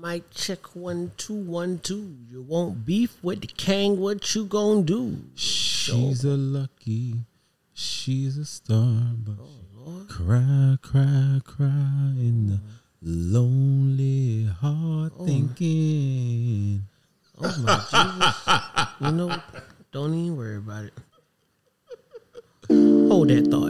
Mic check 1 2 1 2. You won't beef with the king. What you gonna do? She's a lucky. She's a star, but cry, cry, cry in the lonely heart thinking. Oh my Jesus! You know, don't even worry about it. Hold that thought.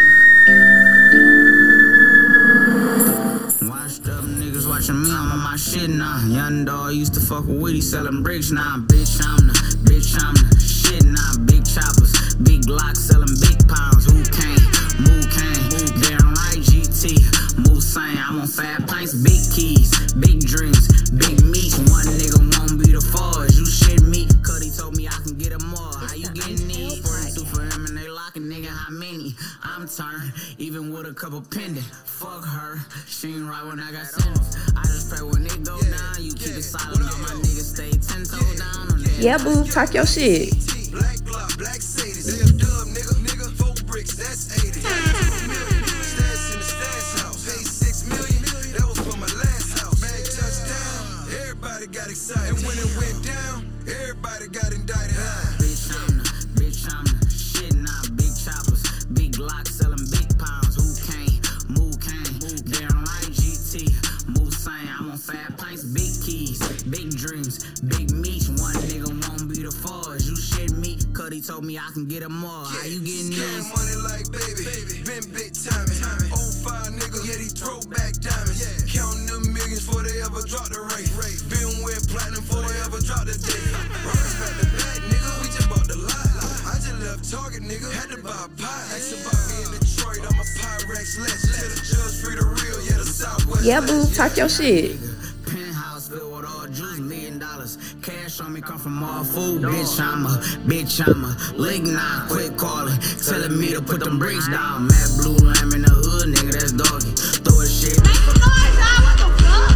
Washed up niggas watching me, I'm on my shit now. Young dog used to fuck with Woody selling bricks now. Bitch, I'm the shit now. Big choppers, big Glocks selling big pounds. Who came? Move came. Damn right, GT. Move same. I'm on fat pints, big keys, big dreams, big meat. One nigga won't be the forge. You shit me. Cuddy told me I can get him more. How you getting these? 42 for him and they locking, nigga. How many? I'm turned, even with a couple pending. Fuck her, she ain't right when I got sentence. I just pray when it go down, you keep it silent. All my niggas stay 10 toes down on that. Yeah, boo, talk your shit. Black Glock, black Sadie. Nigga dub, nigga, 4 bricks, that's 80. 2 million, stash in the stash house. Paid 6 million, that was for my last house. Bag touchdown, everybody got excited. And when it went down, everybody got indicted. Bitch, I'm the shit now. Big choppers, big Glocks selling big pounds. Who came? Move came. Damn right, GT. Move same. I'm on fat pints, big keys, big dreams, big meat. One nigga won't be the forge. You shit me. Cuddy told me I can get him more. How you getting these? Money like baby, been big timing. 05 nigga, yeah, these throwback diamonds. Counting them millions before they ever drop the rate. Been with platinum before they ever drop the date. Rockets back to back, nigga, we just bought the lot. I just left Target, nigga, had to buy a pie. Ask about me in Detroit, I'm a Pyrex legend. Tell the judge free the real, yeah, the Southwest. Yeah, boo, talk your shit. Penthouse filled with all juice, $1 million. Cash on me come from all food. Bitch, I'm a lick now. Quit calling, telling me to put them brakes down. Mad blue lamb in the hood, nigga, that's doggy. Throw a shit. Make some noise, y'all. What the fuck?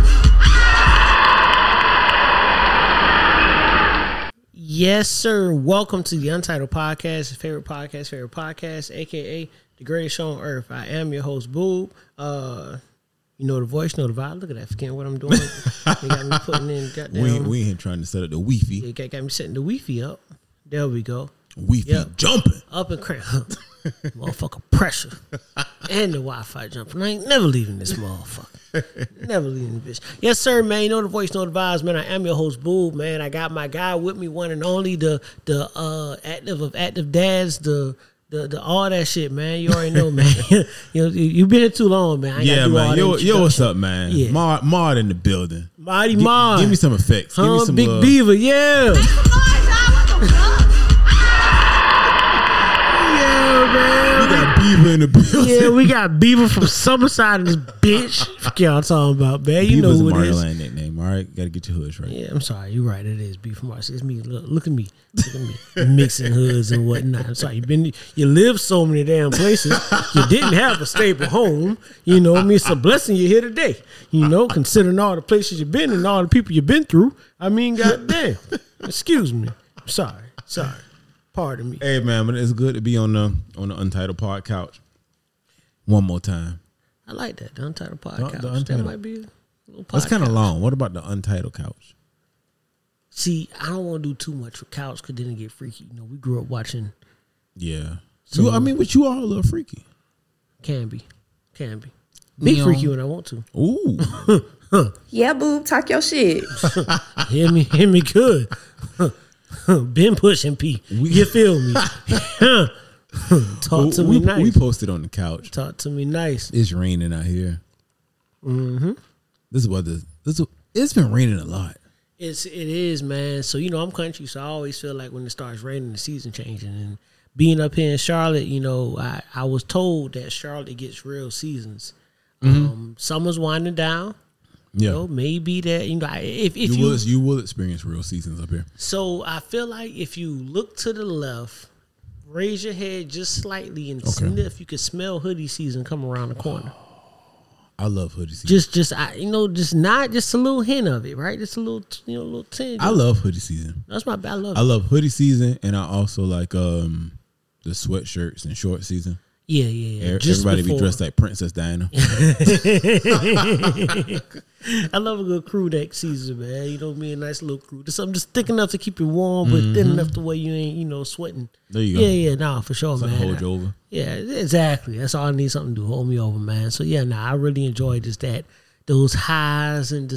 Yes, sir. Welcome to the Untitled Podcast, favorite podcast, aka the greatest show on earth. I am your host, Boob. You know the voice, know the vibe. Look at that, forgetting what I'm doing. They got me putting in goddamn. We ain't trying to set up the Wi-Fi. They got me setting the Wi-Fi up. There we go. Wi-Fi Yep. jumping. Up and crank. Motherfucker pressure. And the Wi-Fi jumping. I ain't never leaving this motherfucker. Never leaving this bitch. Yes, sir, man. You know the voice, know the vibes, man. I am your host, Boob, man. I got my guy with me, one and only, the active of active dads, the all that shit, man. You already know, man. you been here too long, man. I ain't gotta do all man. that Yo, what's up, man? Yeah. Mard in the building. Mighty Mard. Give me some effects. Give me some Big love. Beaver, yeah. Make some noise, y'all. What the fuck? Yeah, man. We got Beaver in the building. Yeah, we got Beaver from Summerside in this bitch. Fuck y'all talking about, man. You Beaver's know a who it is. Mario Land nickname, all right? Got to get your hoods right. Yeah, I'm sorry. You're right. It is Beaver from Mars. It's me. Look at me. Look at me. Mixing hoods and whatnot. I'm sorry. You lived so many damn places. You didn't have a stable home. You know, I mean, it's a blessing you're here today. You know, considering all the places you've been and all the people you've been through. I mean, goddamn. Excuse me. I'm sorry. Pardon me. Hey, man, but it's good to be on the Untitled Pod couch. One more time. I like that. The Untitled The Podcast. That Untitled. might be a little podcast. That's kind of long. What about the Untitled couch? See, I don't want to do too much with couch because then it get freaky. You know, we grew up watching. Yeah. So- But you are a little freaky. Can be. Be You freaky know. when I want to. Ooh. Yeah, boo, talk your shit. Hear me good. Been pushing P. You feel me? Talk to me nice. We posted on the couch. Talk to me nice. It's raining out here. Mm-hmm. It's been raining a lot. It is, man. So, you know, I'm country, so I always feel like when it starts raining, the season changing. And being up here in Charlotte, you know, I was told that Charlotte gets real seasons. Summer's winding down. Yeah. You know, maybe that, you know, if you will experience real seasons up here. So I feel like if you look to the left, raise your head just slightly and sniff, you can smell hoodie season come around the corner. I love hoodie season. Just not just a little hint of it, right? Just a little, little tinge. I love hoodie season. That's my bad. I love hoodie season, and I also like the sweatshirts and short season. Yeah. Just Everybody before. be dressed like Princess Diana. I love a good crew neck season, man. You know what I mean? A nice little crew. There's something just thick enough to keep you warm, but thin enough to where you ain't, sweating. There you go. Yeah, nah, for sure, Something man. hold you over. Yeah, exactly. That's all I need something to do. Hold me over, man. So yeah, I really enjoyed just those highs in the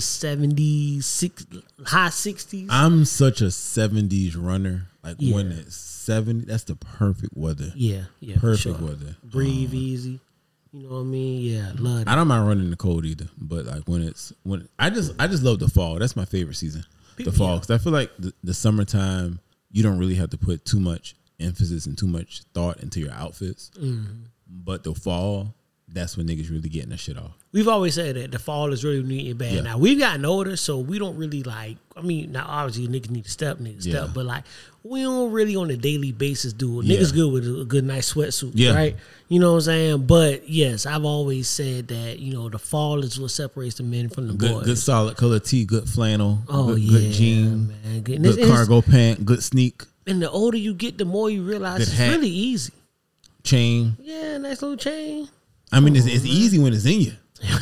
70s, high 60s. I'm such a 70s runner. Like Yeah. when it's 70, that's the perfect weather. Yeah, Perfect for sure. weather. Breathe easy. You know what I mean? Yeah, love I that. don't mind running in the cold either, but like when I just love the fall. That's my favorite season, the fall, because I feel like the summertime you don't really have to put too much emphasis and too much thought into your outfits, but the fall, that's when niggas really getting that shit off. We've always said that the fall is really neat and bad. Yeah. Now we've gotten older, so we don't really now obviously niggas need to step, Yeah. but like we don't really on a daily basis do it. Yeah. Niggas good with a good nice sweatsuit, Yeah. right? You know what I'm saying? But yes, I've always said that, the fall is what separates the men from the boys. Good solid color tee, good flannel, Oh, good yeah, jean, man. Good- good cargo pant, good sneak, And the older you get, the more you realize Good it's hat. really easy. chain. Yeah, nice little chain. I mean, it's easy when it's in you.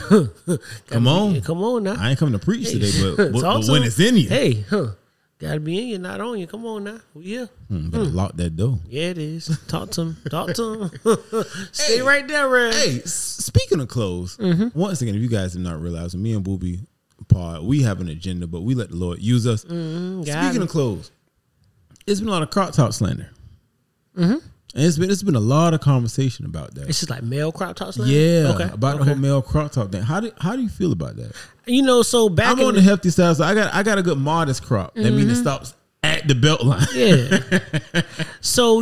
Come on. Yeah, come on now. I ain't coming to preach today, but Talk to when him. it's in you, Hey, gotta be in you, not on you. Come on now. We here. better lock that door. Yeah, it is. Talk to him. Talk to him. Stay right there, Red. Hey, speaking of clothes, once again, if you guys have not realized, when me and Booby pod, we have an agenda, but we let the Lord use us. got Speaking it. of clothes, it's been a lot of crop top slander. And it's been a lot of conversation about that. It's just like male crop tops now? Yeah, Okay. about the whole male crop top thing. How do you feel about that? So back I'm in on the hefty style, so I got a good modest crop. That means it stops at the belt line. Yeah. So,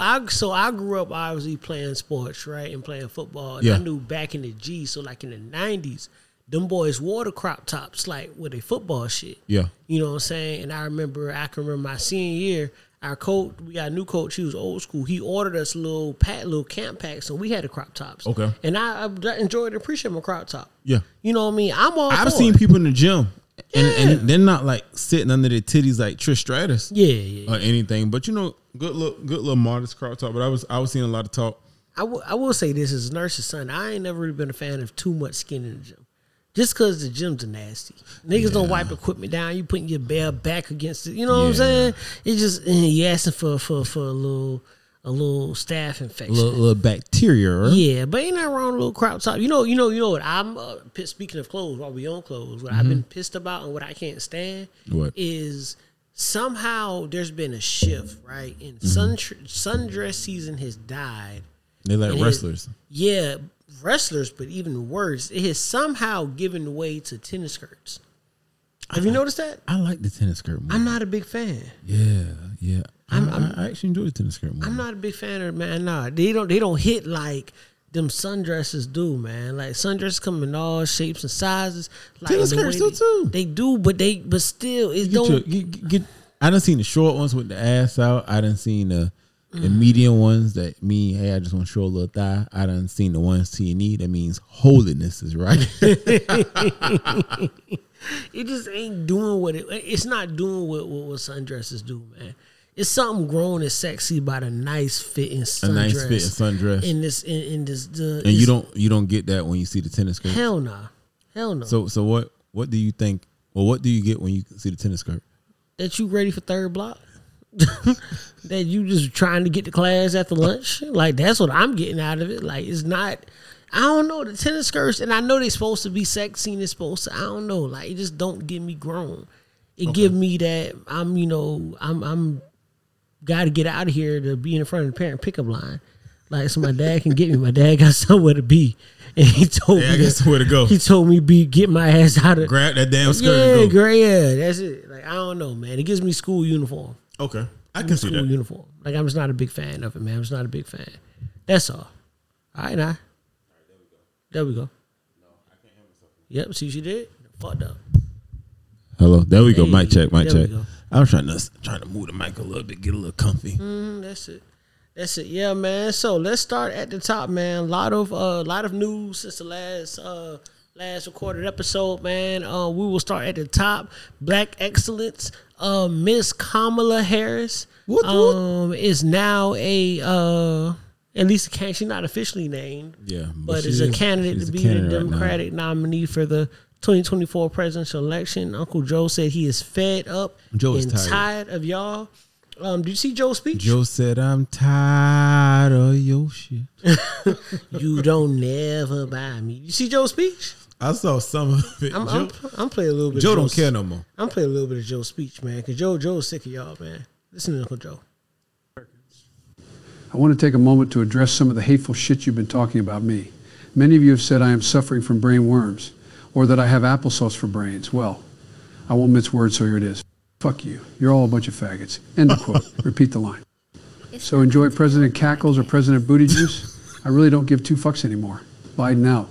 I grew up obviously playing sports, right? And playing football. And Yeah. I knew back in the G, so like in the 90s, them boys wore the crop tops like with their football shit. Yeah. You know what I'm saying? And I can remember my senior year, our coach, we got a new coach, he was old school. He ordered us little camp packs, so we had the crop tops. Okay. And I enjoyed and appreciate my crop top. Yeah. You know what I mean? I'm all I've for seen it. people in the gym, and they're not like sitting under their titties like Trish Stratus. Yeah. Or anything, but good little modest crop top. But I was seeing a lot of talk. I will say this as a nurse's son, I ain't never really been a fan of too much skin in the gym. Just because the gyms are nasty. Niggas don't wipe equipment down. You putting your bare back against it. You know what I'm Yeah. saying? It's just, you asking for a little staph infection. Little bacteria. Right? Yeah, but ain't nothing wrong with a little crop top. You know what I'm speaking of clothes, while we on clothes, what I've been pissed about and what I can't stand What? is somehow there's been a shift, right? And sundress season has died. They like It is- wrestlers. Yeah, wrestlers, but even worse, it has somehow given way to tennis skirts. Have you noticed that? I like the tennis skirt movie. I'm not a big fan. Yeah. I actually enjoy the tennis skirt movie. I'm not a big fan of it, man. Nah, they don't hit like them sundresses do, man. Like sundresses come in all shapes and sizes. Like Tennis the skirts way do too. They do, but still, it Get don't. your- I done seen the short ones with the ass out. I done seen the medium ones that mean, hey, I just want to show a little thigh. I done seen the ones to your knee. That means holiness is right. It just ain't doing what it's not doing what sundresses do, man. It's something grown and sexy about a nice fitting sundress. A nice fitting sundress. In this, And you don't get that when you see the tennis skirt. hell no. So what do you think? Well, what do you get when you see the tennis skirt? That you ready for third block? That you just trying to get to class after lunch? Like that's what I'm getting out of it. Like it's not. I don't know, the tennis skirts, and I know they're supposed to be sexy and it's supposed to. I don't know. Like it just don't get me grown. It give me that I'm got to get out of here to be in front of the parent pickup line. Like so my dad can get me. My dad got somewhere to be, and he told me I got somewhere to go. He told me get my ass out of Grab that damn skirt yeah, and go. great. Yeah, that's it. Like I don't know, man. It gives me school uniform. Okay, I can see School that. uniform. Like I'm just not a big fan of it, man. I'm just not a big fan. That's all. All right, now. There we go. Yep. See what you did? Fucked up. Hello, there we go. Hey, Mic check. there we check. go. I was trying to move the mic a little bit, get a little comfy. That's it. That's it. Yeah, man. So let's start at the top, man. A lot of news since the last recorded episode, man. We will start at the top. Black excellence. Miss Kamala Harris What? is now a At least she's not officially named. Yeah, but is a candidate she's to a be candidate the right now. Democratic nominee for the 2024 presidential election. Uncle Joe said he is fed up Joe is and tired. tired of y'all. Did you see Joe's speech? Joe said, "I'm tired of your shit." You don't never buy me. You see Joe's speech? I saw some of it. I'm playing a little bit. Joe of don't Joe's- care no more. I'm playing a little bit of Joe's speech, man, because Joe's sick of y'all, man. Listen to Uncle Joe. I want to take a moment to address some of the hateful shit you've been talking about me. Many of you have said I am suffering from brain worms, or that I have applesauce for brains. Well, I won't mince words, so here it is. Fuck you. You're all a bunch of faggots. End of quote. Repeat the line. So enjoy President Cackles or President Booty Juice? I really don't give two fucks anymore. Biden out.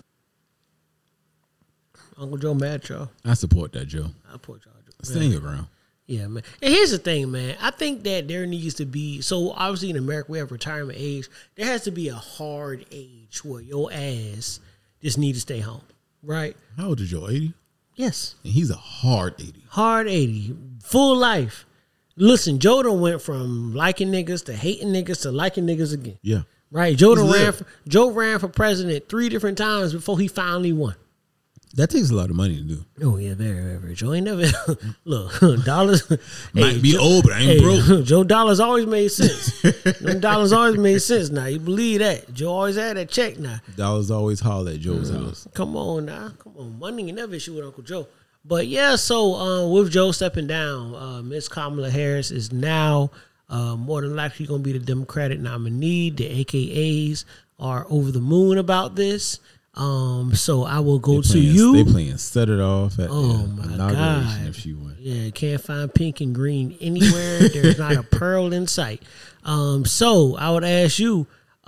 Uncle Joe mad at y'all. I support that, Joe. I support y'all. Staying around. Yeah, man. And here's the thing, man. I think that there needs to be, so obviously in America we have retirement age. There has to be a hard age where your ass just need to stay home, right? How old is Joe? 80? Yes. And he's a hard 80. Hard 80. Full life. Listen, Joe done went from liking niggas to hating niggas to liking niggas again. Yeah. Right? Joe He's ran for president 3 different times before he finally won. That takes a lot of money to do. Oh yeah, very, very, very. Joe ain't never look dollars. Might be old, but I ain't broke. Joe dollars always made sense. Them dollars always made sense. Now you believe that Joe always had that check. Now Dollars always holler at Joe's house. come on, money ain't never issue with Uncle Joe. But yeah, so with Joe stepping down, Miss Kamala Harris is now more than likely going to be the Democratic nominee. The AKAs are over the moon about this. So I will go to you. They playing Set It Off at Oh, the my inauguration God. if she won. Yeah, can't find pink and green anywhere. There's not a pearl in sight. So I would ask you,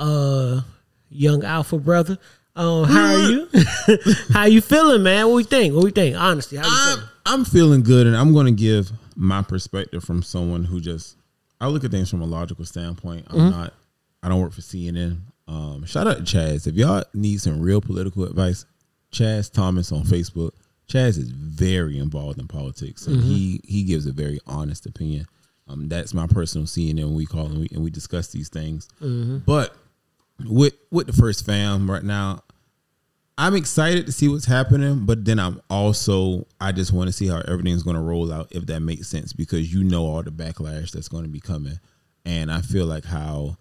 young alpha brother, how are you? How you feeling, man? What we think? Honestly, how you feeling? I'm feeling good, and I'm going to give my perspective from someone who I look at things from a logical standpoint. I don't work for CNN. Shout out to Chaz. If y'all need some real political advice, Chaz Thomas on Facebook. Chaz is very involved in politics, and he gives a very honest opinion. That's my personal CNN when we call and we discuss these things. But with the first fam right now, I'm excited to see what's happening, but then I just want to see how everything's going to roll out, if that makes sense, because you know all the backlash that's going to be coming. And I feel like how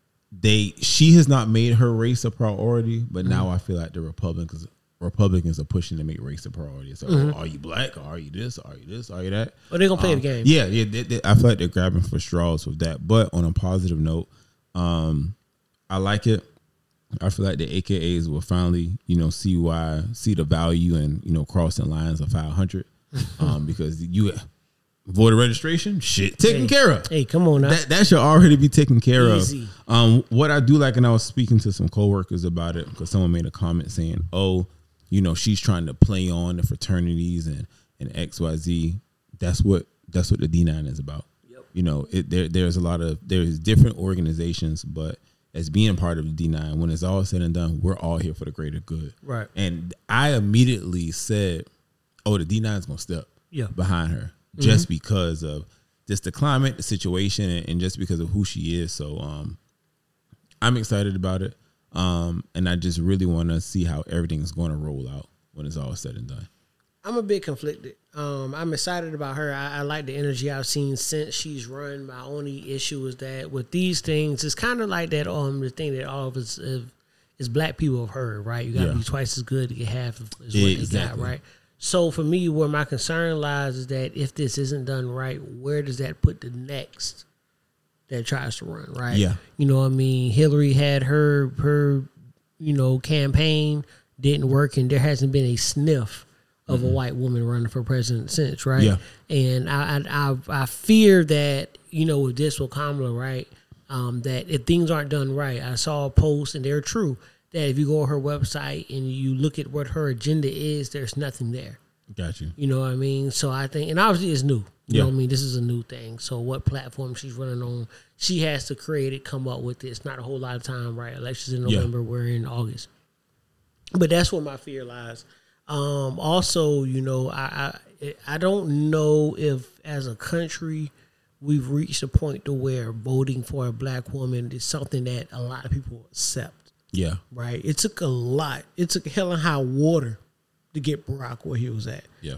she has not made her race a priority, but now I feel like the Republicans are pushing to make race a priority. It's like, are you black? Or are you this? Are you this? Are you that? Or they gonna play the game? Yeah. I feel like they're grabbing for straws with that. But on a positive note, I like it. I feel like the AKAs will finally, see the value in, crossing lines of 500, because you voter registration, shit, taken care of. Hey, come on now. That should already be taken care Easy. of. What I do like, and I was speaking to some coworkers about it, because someone made a comment saying, she's trying to play on the fraternities and XYZ. That's what the D9 is about. Yep. There's different organizations, but as being part of the D9, when it's all said and done, we're all here for the greater good. Right. And I immediately said, the D9 is going to step behind her, just because of just the climate, the situation, and just because of who she is. So I'm excited about it. And I just really want to see how everything's going to roll out when it's all said and done. I'm a bit conflicted. I'm excited about her. I like the energy I've seen since she's run. My only issue is that with these things, it's kind of like that. The thing that all of us is black people have heard, right? You got to be twice as good to get half of what they got, right? So for me, where my concern lies is that if this isn't done right, where does that put the next that tries to run, right? Yeah. You know what I mean? Hillary had her campaign, didn't work, and there hasn't been a sniff of a white woman running for president since, right? Yeah. And I fear that, with this with Kamala, right, that if things aren't done right, I saw a post, and they're true, that if you go on her website and you look at what her agenda is, there's nothing there. Got you. You know what I mean? So I think, and obviously it's new. You Yeah. know what I mean? This is a new thing. So what platform she's running on, she has to create it, come up with it. It's not a whole lot of time, right? Elections in November, we're in August. But that's where my fear lies. Also, I don't know if as a country we've reached a point to where voting for a black woman is something that a lot of people accept. Yeah. Right? It took a lot. It took hell and high water to get Barack where he was at. Yeah.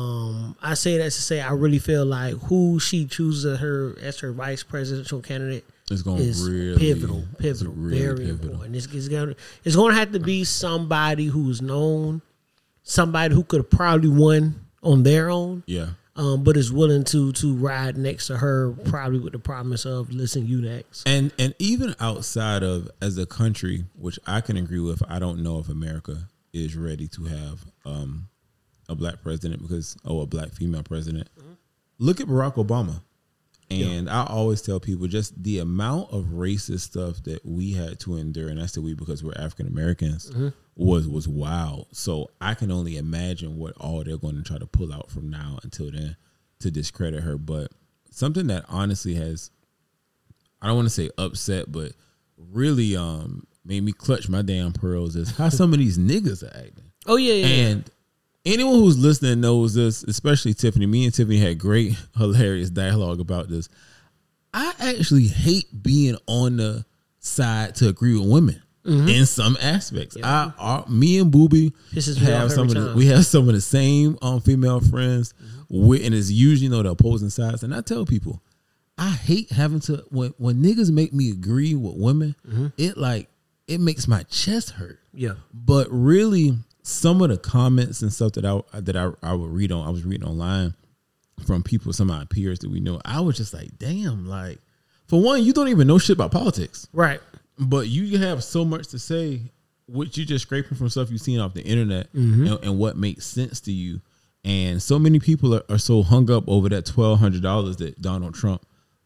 I say that to say I really feel like who she chooses as her vice presidential candidate It's going is really pivotal, really very pivotal. important. It's going to have to be somebody who's known, somebody who could have probably won on their own. Yeah. But is willing to ride next to her, probably with the promise of listen, you next. And even outside of as a country, which I can agree with, I don't know if America is ready to have a black president a black female president. Mm-hmm. Look at Barack Obama. And I always tell people just the amount of racist stuff that we had to endure, and I say we because we're African Americans, was wild. So I can only imagine what all they're going to try to pull out from now until then to discredit her. But something that honestly has, I don't want to say upset, but really made me clutch my damn pearls is how some of these niggas are acting. Oh, yeah. And anyone who's listening knows this, especially Tiffany. Me and Tiffany had great, hilarious dialogue about this. I actually hate being on the side to agree with women in some aspects. Yeah. Me and Booby Pisses me off every time. We have some of the same female friends, and it's usually the opposing sides. And I tell people, I hate having to when niggas make me agree with women. It makes my chest hurt. Yeah, but really, some of the comments and stuff that I would read on, I was reading online from people, some of my peers that we know. I was just like, damn, like, for one, you don't even know shit about politics, right? But you have so much to say, which you just scraping from stuff you've seen off the internet and what makes sense to you. And so many people are so hung up over that $1,200 that Donald Trump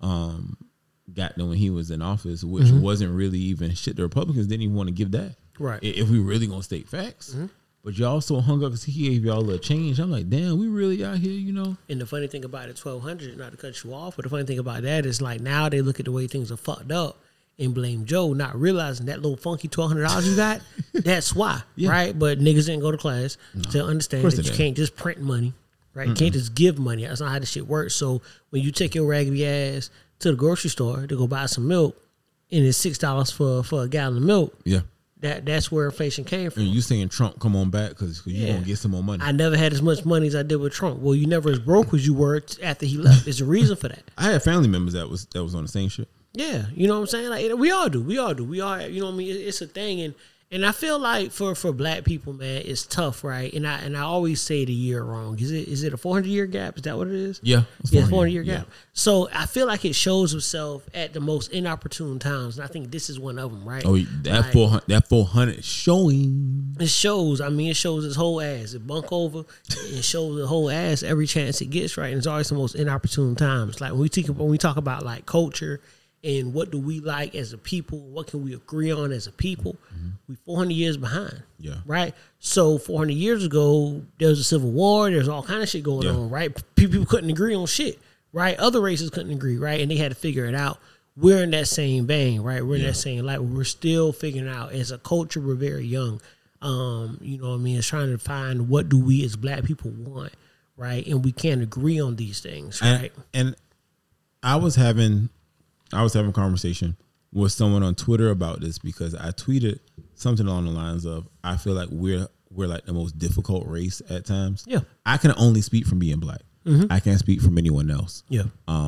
got them when he was in office, which wasn't really even shit. The Republicans didn't even want to give that. Right. If we really gonna state facts. But y'all so hung up because he gave y'all a change. I'm like, damn, we really out here, you know? And the funny thing about it, 1,200, not to cut you off, but the funny thing about that is like now they look at the way things are fucked up and blame Joe, not realizing that little funky $1,200 you got, that's why, right? But niggas didn't go to class to understand that you can't just print money, right? You can't just give money. That's not how this shit works. So when you take your raggedy ass to the grocery store to go buy some milk and it's $6 for a gallon of milk, that's where inflation came from. And you saying Trump come on back because you gonna get some more money. I never had as much money as I did with Trump. Well, you never as broke as you were after he left. There's a reason for that. I had family members that was on the same shit. Yeah, you know what I'm saying? Like we all do. We all, you know what I mean? It's a thing, and I feel like for black people, man, it's tough, right? And I always say the year wrong. Is it a 400-year gap? Is that what it is? Yeah, it's 400-year gap. So I feel like it shows itself at the most inopportune times, and I think this is one of them, right? Oh, that 400 showing. It shows. I mean, it shows its whole ass. It bunk over. It shows the whole ass every chance it gets, right? And it's always the most inopportune times. Like when we talk about like culture. And what do we like as a people? What can we agree on as a people? We 400 years behind, right? So 400 years ago, there was a civil war. There's all kind of shit going on, right? People couldn't agree on shit, right? Other races couldn't agree, right? And they had to figure it out. We're in that same vein, right? We're in that same light. We're still figuring out as a culture. We're very young. You know what I mean? It's trying to find what do we as black people want, right? And we can't agree on these things, right? And I was having a conversation with someone on Twitter about this because I tweeted something along the lines of, I feel like we're like the most difficult race at times. Yeah. I can only speak from being black. I can't speak from anyone else. Yeah.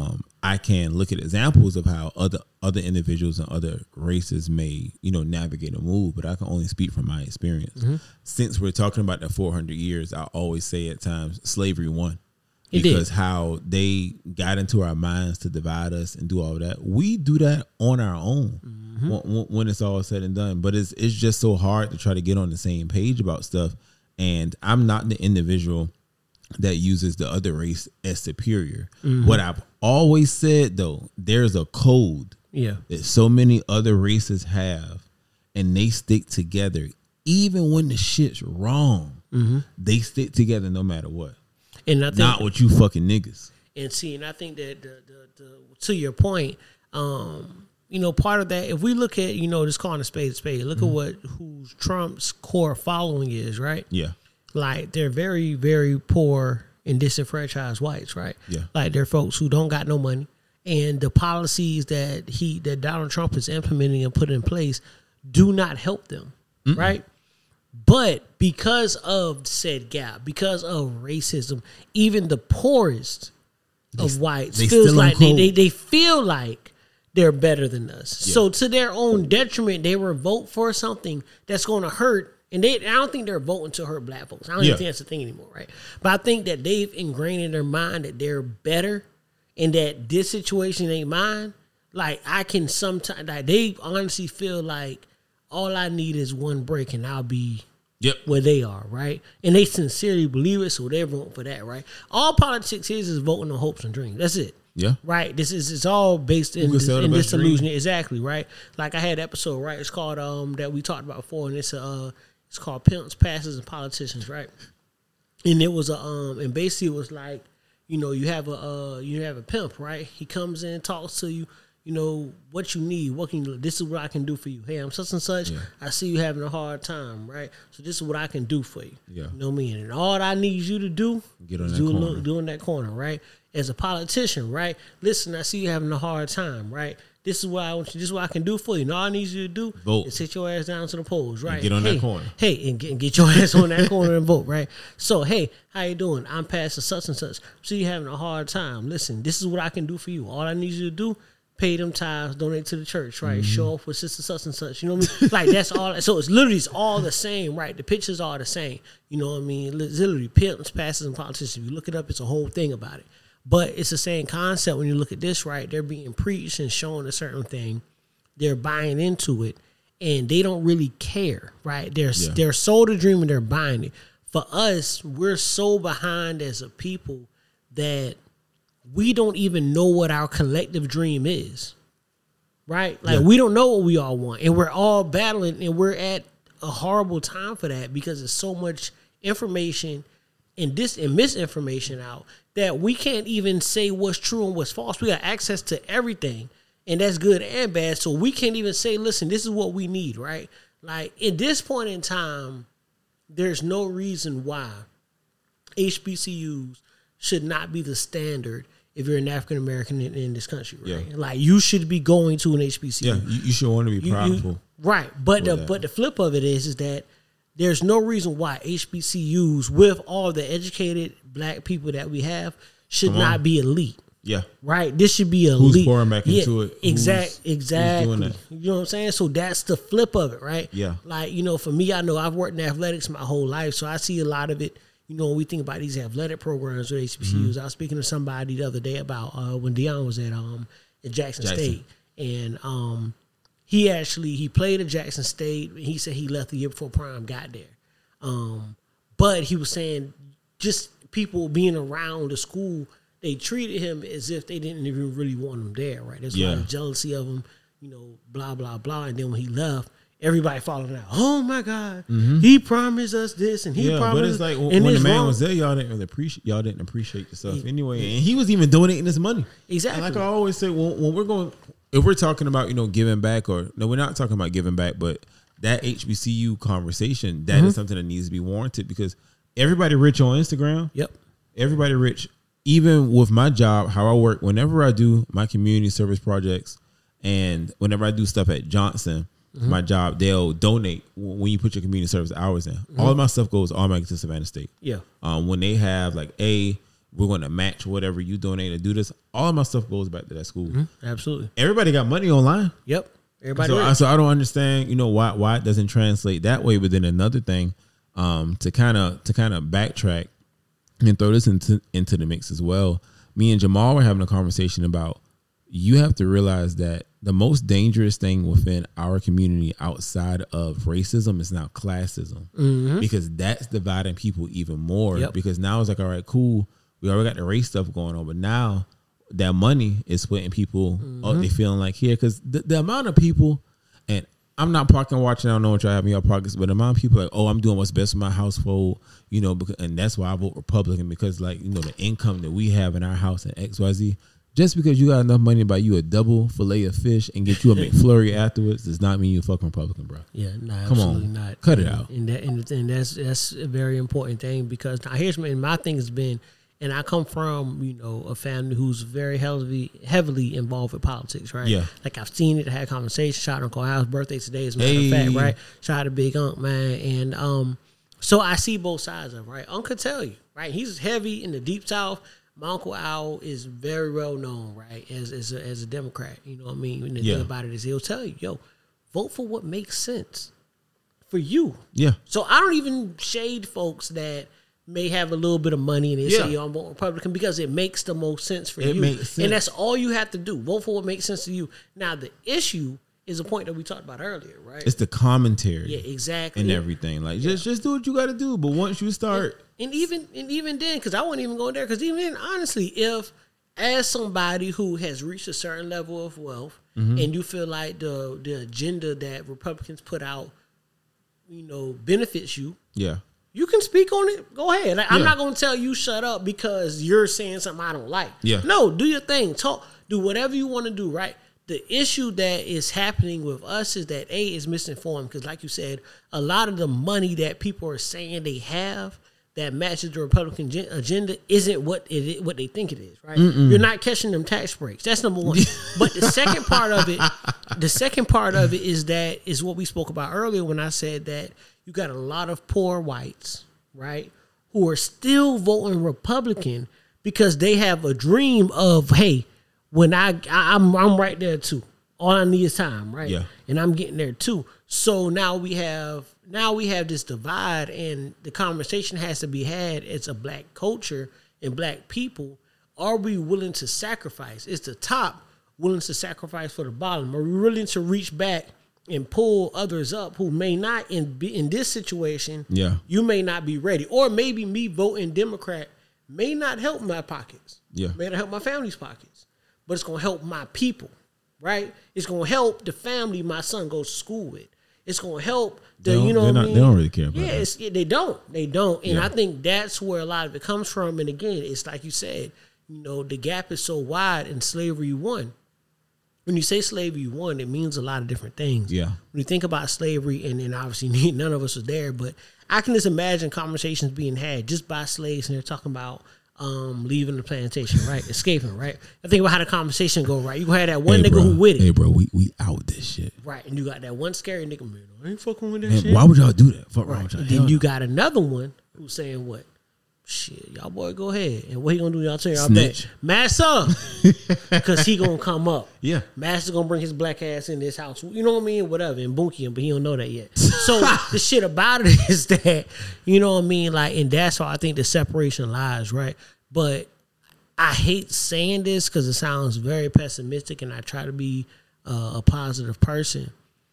I can look at examples of how other individuals and other races may, navigate and move, but I can only speak from my experience. Since we're talking about the 400 years, I always say at times slavery won. Because how they got into our minds to divide us and do all that. We do that on our own when it's all said and done. But it's just so hard to try to get on the same page about stuff. And I'm not the individual that uses the other race as superior. What I've always said, though, there's a code that so many other races have, and they stick together. Even when the shit's wrong, they stick together no matter what. And I think not with you fucking niggas. And I think that the to your point, part of that, if we look at, just calling a spade, look at who's Trump's core following is, right? Yeah. Like they're very, very poor and disenfranchised whites, right? Yeah. Like they're folks who don't got no money and the policies that Donald Trump is implementing and put in place do not help them, right? But because of said gap, because of racism, even the poorest of whites feels like they feel like they're better than us. Yeah. So to their own detriment, they will vote for something that's going to hurt. And I don't think they're voting to hurt black folks. I don't even think that's the thing anymore, right? But I think that they've ingrained in their mind that they're better and that this situation ain't mine. Like, I can sometimes, like, they honestly feel like all I need is one break and I'll be where they are, right? And they sincerely believe it, so they're voting for that, right? All politics is voting on hopes and dreams. That's it. Yeah. Right. It's all based in this illusion. Exactly, right? Like, I had an episode, right? It's called that we talked about before, and it's called Pimps, Pastors, and Politicians, right? And it was and basically it was like, you have a pimp, right? He comes in, talks to you, what you need, what can you, this is what I can do for you. Hey, I'm such and such. Yeah. I see you having a hard time, right? So this is what I can do for you. Yeah. You know what I mean? And all I need you to do is do in that corner, right? As a politician, right? Listen, I see you having a hard time, right? This is what I want you. This is what I can do for you. And all I need you to do is sit your ass down to the polls, right? And get on that corner. Hey, and get your ass on that corner and vote, right? So, hey, how you doing? I'm Pastor such and such. See you having a hard time. Listen, this is what I can do for you. All I need you to do, pay them tithes, donate to the church, right? Show off with sister such and such. You know what I mean? Like, that's all. So it's literally all the same, right? The pictures are the same. You know what I mean? Literally, pimps, pastors, and politicians. If you look it up, it's a whole thing about it. But it's the same concept when you look at this, right? They're being preached and shown a certain thing. They're buying into it, and they don't really care, right? They're sold a dream and they're buying it. For us, we're so behind as a people that we don't even know what our collective dream is, right? Like, we don't know what we all want, and we're all battling, and we're at a horrible time for that because there's so much information and misinformation out that we can't even say what's true and what's false. We got access to everything, and that's good and bad. So we can't even say, listen, this is what we need, right? Like, at this point in time, there's no reason why HBCUs should not be the standard if you're an African American in this country, right? Yeah. Like, you should be going to an HBCU. Yeah, you should want to be prideful. Right. But the flip of it is that there's no reason why HBCUs, with all the educated black people that we have, should not be elite. Yeah. Right? This should be elite. Who's pouring back into it? Exactly. Who's doing that? You know what I'm saying? So that's the flip of it, right? Yeah. Like, for me, I know I've worked in athletics my whole life, so I see a lot of it. When we think about these athletic programs with HBCUs, I was speaking to somebody the other day about when Deion was at Jackson State. And he played at Jackson State. He said he left the year before Prime got there. But he was saying just people being around the school, they treated him as if they didn't even really want him there, right? There's a lot of jealousy of him, blah, blah, blah. And then when he left, everybody following out. Oh my God, he promised us this, and he promised. But it's like when the man was there, y'all didn't appreciate the stuff anyway, and he was even donating his money. Exactly. And like I always say, when if we're talking about giving back, we're not talking about giving back, but that HBCU conversation that is something that needs to be warranted because everybody rich on Instagram. Yep. Everybody rich. Even with my job, how I work, whenever I do my community service projects, and whenever I do stuff at Johnson. My job, they'll donate when you put your community service hours in. All of my stuff goes automatically to Savannah State. Yeah. When they have we're going to match whatever you donate to do this, all of my stuff goes back to that school. Absolutely. Everybody got money online. Yep. Everybody. So I don't understand, why it doesn't translate that way. But then another thing, to kind of backtrack and throw this into the mix as well. Me and Jamal were having a conversation about you have to realize that the most dangerous thing within our community outside of racism is now classism, because that's dividing people even more. Yep. Because now it's like, all right, cool, we already got the race stuff going on, but now that money is splitting people. They feeling like here because the amount of people, and I'm not parking watching. I don't know what y'all have in your pockets, but the amount of people like, oh, I'm doing what's best for my household, because, and that's why I vote Republican because the income that we have in our house and XYZ. Just because you got enough money to buy you a double fillet of fish and get you a McFlurry afterwards does not mean you a fucking Republican, bro. Yeah, no, come absolutely on, not. Cut it out. And that's a very important thing because now here's my thing has been And I come from, you know, a family who's very heavily involved with politics, right? Yeah. Like I've seen it, I had conversations. Shout out to Uncle Hal's birthday today, as a matter of fact, right? Shout out to Big Unc, man. And so I see both sides of it, right? Unc could tell you, right? He's heavy in the Deep South. My Uncle Al is very well known, right, as a Democrat. You know what I mean? And the thing about it is he'll tell you, yo, vote for what makes sense for you. Yeah. So I don't even shade folks that may have a little bit of money and they say, yo, I'm voting Republican because it makes the most sense for you. Makes sense. And that's all you have to do. Vote for what makes sense to you. Now, the issue is a point that we talked about earlier, right? It's the commentary. Yeah, exactly. And everything. Like, just do what you got to do. But once you start. And even then, because I wouldn't even go there, because even then, honestly, if as somebody who has reached a certain level of wealth and you feel like the agenda that Republicans put out, you know, benefits you. Yeah. You can speak on it. Go ahead. Like, I'm not going to tell you shut up because you're saying something I don't like. Yeah. No, do your thing. Talk. Do whatever you want to do, right? The issue that is happening with us is that A, is misinformed because, like you said, a lot of the money that people are saying they have that matches the Republican agenda isn't what they think it is, right? You're not catching them tax breaks. That's number one. But the second part of it is what we spoke about earlier when I said that you got a lot of poor whites, right, who are still voting Republican because they have a dream of, hey, when I'm right there too. All I need is time, right? Yeah. And I'm getting there too. So now we have this divide, and the conversation has to be had as a black culture and black people. Are we willing to sacrifice? Is the top willing to sacrifice for the bottom? Are we willing to reach back and pull others up who may not in this situation? Yeah, you may not be ready, or maybe me voting Democrat may not help my pockets. Yeah, may not help my family's pockets, but it's gonna help my people, right? It's gonna help the family my son goes to school with. It's gonna help the, you know what I mean? They don't really care about that. Yeah, they don't. And I think that's where a lot of it comes from. And again, it's like you said, you know, the gap is so wide and slavery won. When you say slavery won, it means a lot of different things. Yeah. When you think about slavery, and then obviously none of us was there, but I can just imagine conversations being had just by slaves, and they're talking about leaving the plantation, right? Escaping, right? I think about how the conversation go, right? You had that one nigga who with it. Hey, bro, we out this shit. Right. And you got that one scary nigga, man, I ain't fucking with that man, shit. Why would y'all do that? Fuck right. wrong with y'all. And then you got another one who's saying what? Shit, y'all boy, go ahead. And what he gonna do? Y'all tell y'all back. Mass up. Because he gonna come up. Yeah. Master's gonna bring his black ass in this house. You know what I mean? Whatever. And bunky him, but he don't know that yet. So the shit about it is that, you know what I mean? Like, and that's why I think the separation lies, right? But I hate saying this because it sounds very pessimistic, and I try to be a positive person.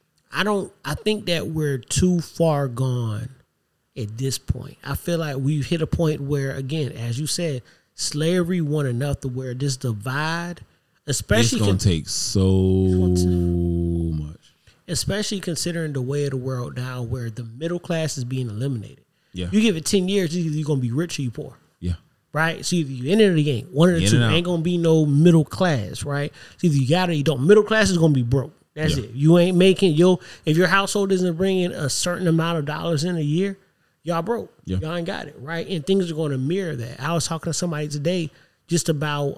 I think that we're too far gone at this point. I feel like we've hit a point where, again, as you said, slavery won enough to where this divide, especially it's gonna take so much. Especially considering the way of the world now, where the middle class is being eliminated. Yeah. You give it 10 years, either you're gonna be rich or you poor. Yeah. Right? So either you enter the game, one of the two. Ain't gonna be no middle class, right? So either you got it or you don't. Middle class is gonna be broke. That's it. You ain't making if your household isn't bringing a certain amount of dollars in a year, y'all broke. Yeah. Y'all ain't got it, right? And things are going to mirror that. I was talking to somebody today just about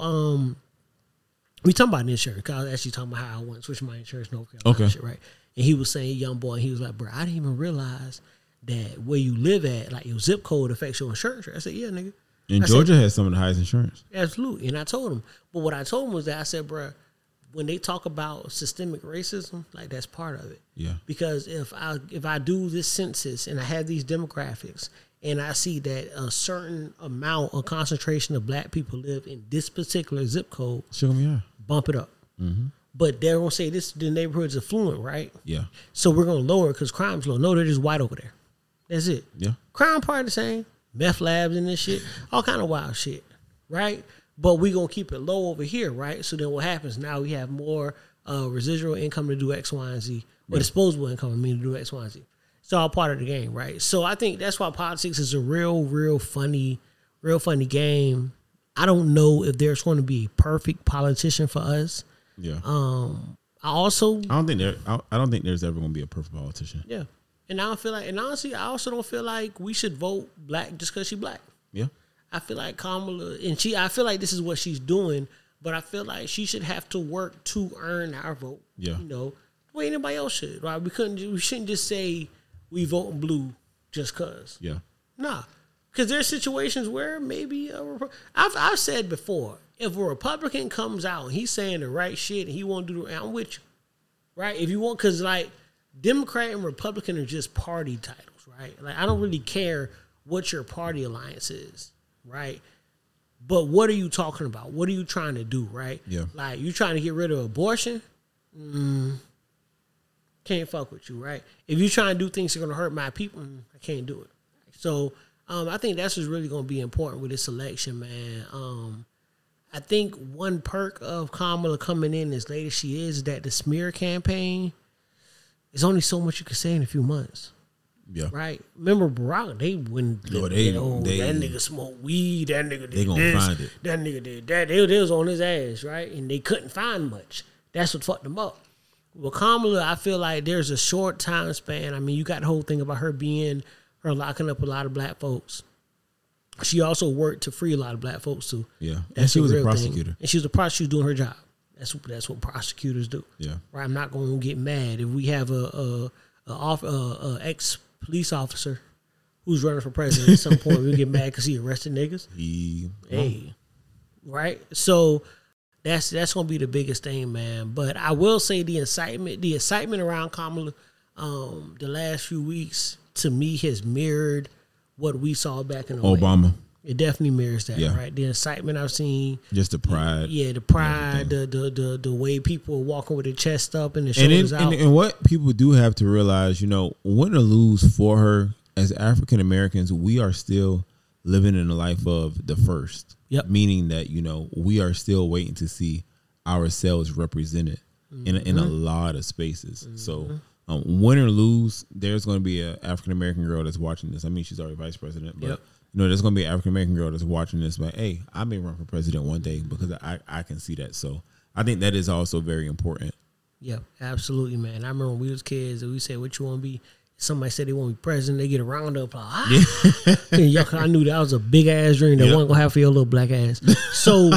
we talking about insurance. Cause I was actually talking about how I want to switch my insurance to North Carolina shit, right? And he was saying, young boy, and he was like, bro, I didn't even realize that where you live at, like your zip code affects your insurance. I said, yeah, nigga. And Georgia has some of the highest insurance. Absolutely. And I told him. But what I told him was that I said, bro, when they talk about systemic racism, like that's part of it. Yeah. Because if I do this census and I have these demographics and I see that a certain amount or concentration of black people live in this particular zip code, bump it up. Mm-hmm. But they're going to say the neighborhood's affluent, right? Yeah. So we're going to lower it because crime's low. No, they're just white over there. That's it. Yeah. Crime part the same. Meth labs and this shit. All kind of wild shit, right? But we going to keep it low over here, right? So then what happens? Now we have more residual income to do X, Y, and Z. Or disposable income to do X, Y, and Z. It's all part of the game, right? So I think that's why politics is a real funny game. I don't know if there's going to be a perfect politician for us. Yeah. I don't think there's ever going to be a perfect politician. Yeah. And I don't feel like, and honestly, I also don't feel like we should vote black just because she's black. Yeah. I feel like Kamala, and I feel like this is what she's doing, but I feel like she should have to work to earn our vote. Yeah. You know, the way anybody else should, right? We shouldn't just say we voting blue just cause. Yeah. Nah, because there's situations where maybe I've said before, if a Republican comes out and he's saying the right shit and he won't do the, I'm with you, right? If you want, because like Democrat and Republican are just party titles, right? Like I don't really care what your party alliance is, right? But what are you talking about? What are you trying to do, right? Yeah. Like you trying to get rid of abortion? Can't fuck with you, right? If you trying to do things that are gonna hurt my people, I can't do it. So I think that's what's really gonna be important with this election, man. I think one perk of Kamala coming in as late as she is that the smear campaign is only so much you can say in a few months. Yeah. Right? Remember Barack, they wouldn't that nigga smoked weed, that nigga did they gonna this, find it. that nigga did that. They was on his ass, right? And they couldn't find much. That's what fucked them up. Well, Kamala, I feel like there's a short time span. I mean, you got the whole thing about her locking up a lot of black folks. She also worked to free a lot of black folks too. Yeah. That's And she was a real thing. prosecutor. And she was a prosecutor doing her job. That's what prosecutors do. Yeah. Right. I'm not going to get mad if we have a ex police officer who's running for president. At some point, we get mad because he arrested niggas. Right. So that's going to be the biggest thing, man. But I will say the excitement around Kamala, the last few weeks to me has mirrored what we saw back in Obama. It definitely mirrors that, Yeah. right? The excitement I've seen, Just the pride. yeah, the pride, the way people are walking with their chest up and the shoulders out. And what people do have to realize, you know, win or lose for her, as African Americans, we are still living in the life of the first. Yep. Meaning that, you know, we are still waiting to see ourselves represented in a lot of spaces. So win or lose, there's going to be an African American girl that's watching this. I mean, she's already vice president, but you know, there's going to be an African American girl that's watching this. But hey, I may run for president one day because I can see that. So I think that is also very important. Yeah, absolutely, man. I remember when we was kids and we said, "What you want to be?" Somebody said they want to be president. They get a roundup. Like, and I knew that was a big ass dream that wasn't gonna have for your little black ass. So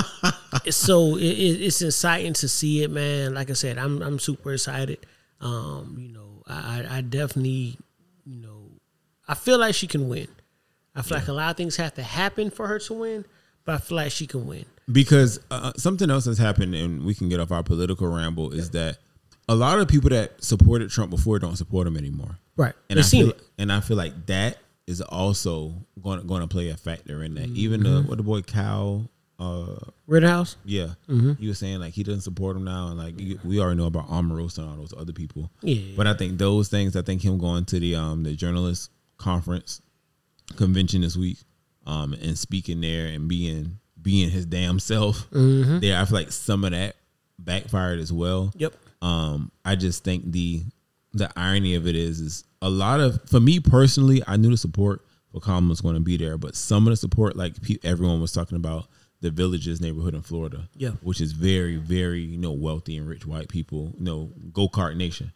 it's exciting to see it, man. Like I said, I'm super excited. You know, I definitely, you know, I feel like she can win. I feel like a lot of things have to happen for her to win, but I feel like she can win. Because something else has happened, and we can get off our political ramble, is that a lot of people that supported Trump before don't support him anymore. Right. And I feel like that is also going to play a factor in that. Even the boy Cal Rittenhouse? Yeah. He was saying like he doesn't support him now, and like we already know about Omarosa and all those other people. Yeah. But I think those things, I think him going to the journalist convention this week, and speaking there and being his damn self there, I feel like some of that backfired as well. Yep. I just think the irony of it is a lot of, for me personally, I knew the support for Kamala was going to be there, but some of the support, like everyone was talking about, the Villages neighborhood in Florida, which is very, very, wealthy and rich white people, go-kart nation.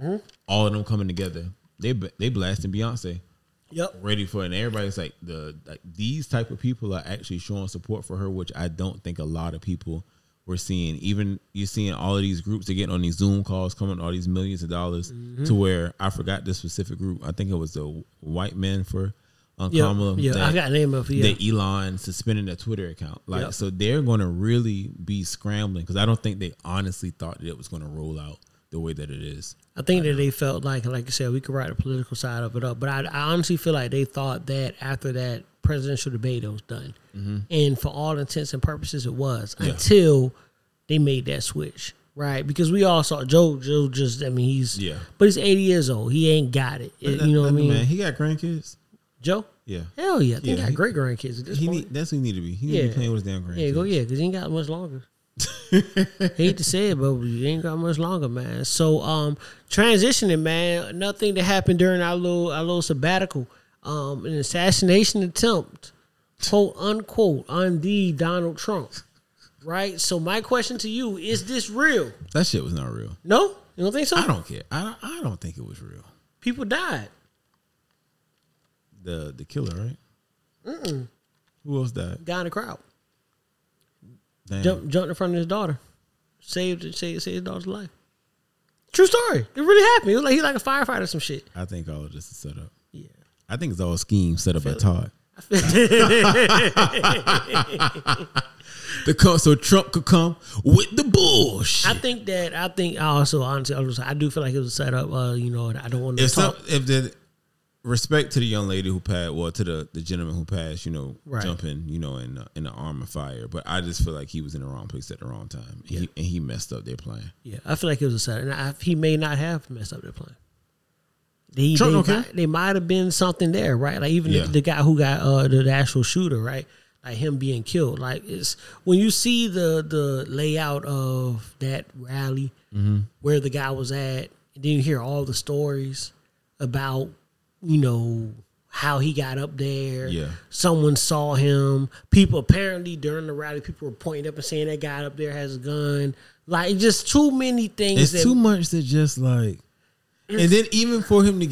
All of them coming together. They blasting Beyonce. Yep. Ready for it. And everybody's like these type of people are actually showing support for her, which I don't think a lot of people were seeing. Even you're seeing all of these groups, they're getting on these Zoom calls, coming all these millions of dollars to where I forgot this specific group. I think it was the White Men for Kamala. Yeah, I got the name of it. That Elon suspended their Twitter account. So they're going to really be scrambling because I don't think they honestly thought that it was going to roll out the way that it is. I think that they felt like you said, we could write the political side of it up. But I honestly feel like they thought that after that presidential debate, it was done. And for all intents and purposes, it was until they made that switch, right? Because we all saw Joe just, but he's 80 years old. He ain't got it. You know what I mean? Man, he got grandkids. Joe? Yeah. Hell yeah. I think he got great grandkids at this point. That's who he need to be. He need to be playing with his damn grandkids. Yeah, because he ain't got much longer. Hate to say it, but we ain't got much longer, man. So transitioning, man, another thing that happened during our little sabbatical, an assassination attempt, quote unquote, on the Donald Trump. Right? So my question to you, is this real? That shit was not real. No? You don't think so? I don't care. I don't think it was real. People died. The killer, right? Who else died? Guy in the crowd. Damn. Jumped in front of his daughter. Saved his daughter's life. True story. It really happened. It was like he's like a firefighter or some shit. I think all of this is set up. Yeah. I think it's all a scheme set up by Todd. So Trump could come with the bullshit. I do feel like it was a setup. I don't want to talk. If the respect to the young lady who passed, well, to the gentleman who passed, Right. jumping, in the arm of fire. But I just feel like he was in the wrong place at the wrong time. Yeah. And he messed up their plan. Yeah, I feel like it was a setup. And he may not have messed up their plan. They might have been something there, right? Like even the guy who got the actual shooter, right? Like him being killed. Like it's when you see the layout of that rally, where the guy was at, and then you hear all the stories about, how he got up there. Yeah. Someone saw him. People apparently during the rally, people were pointing up and saying that guy up there has a gun. Like just too many things. It's too much to just like, and then even for him to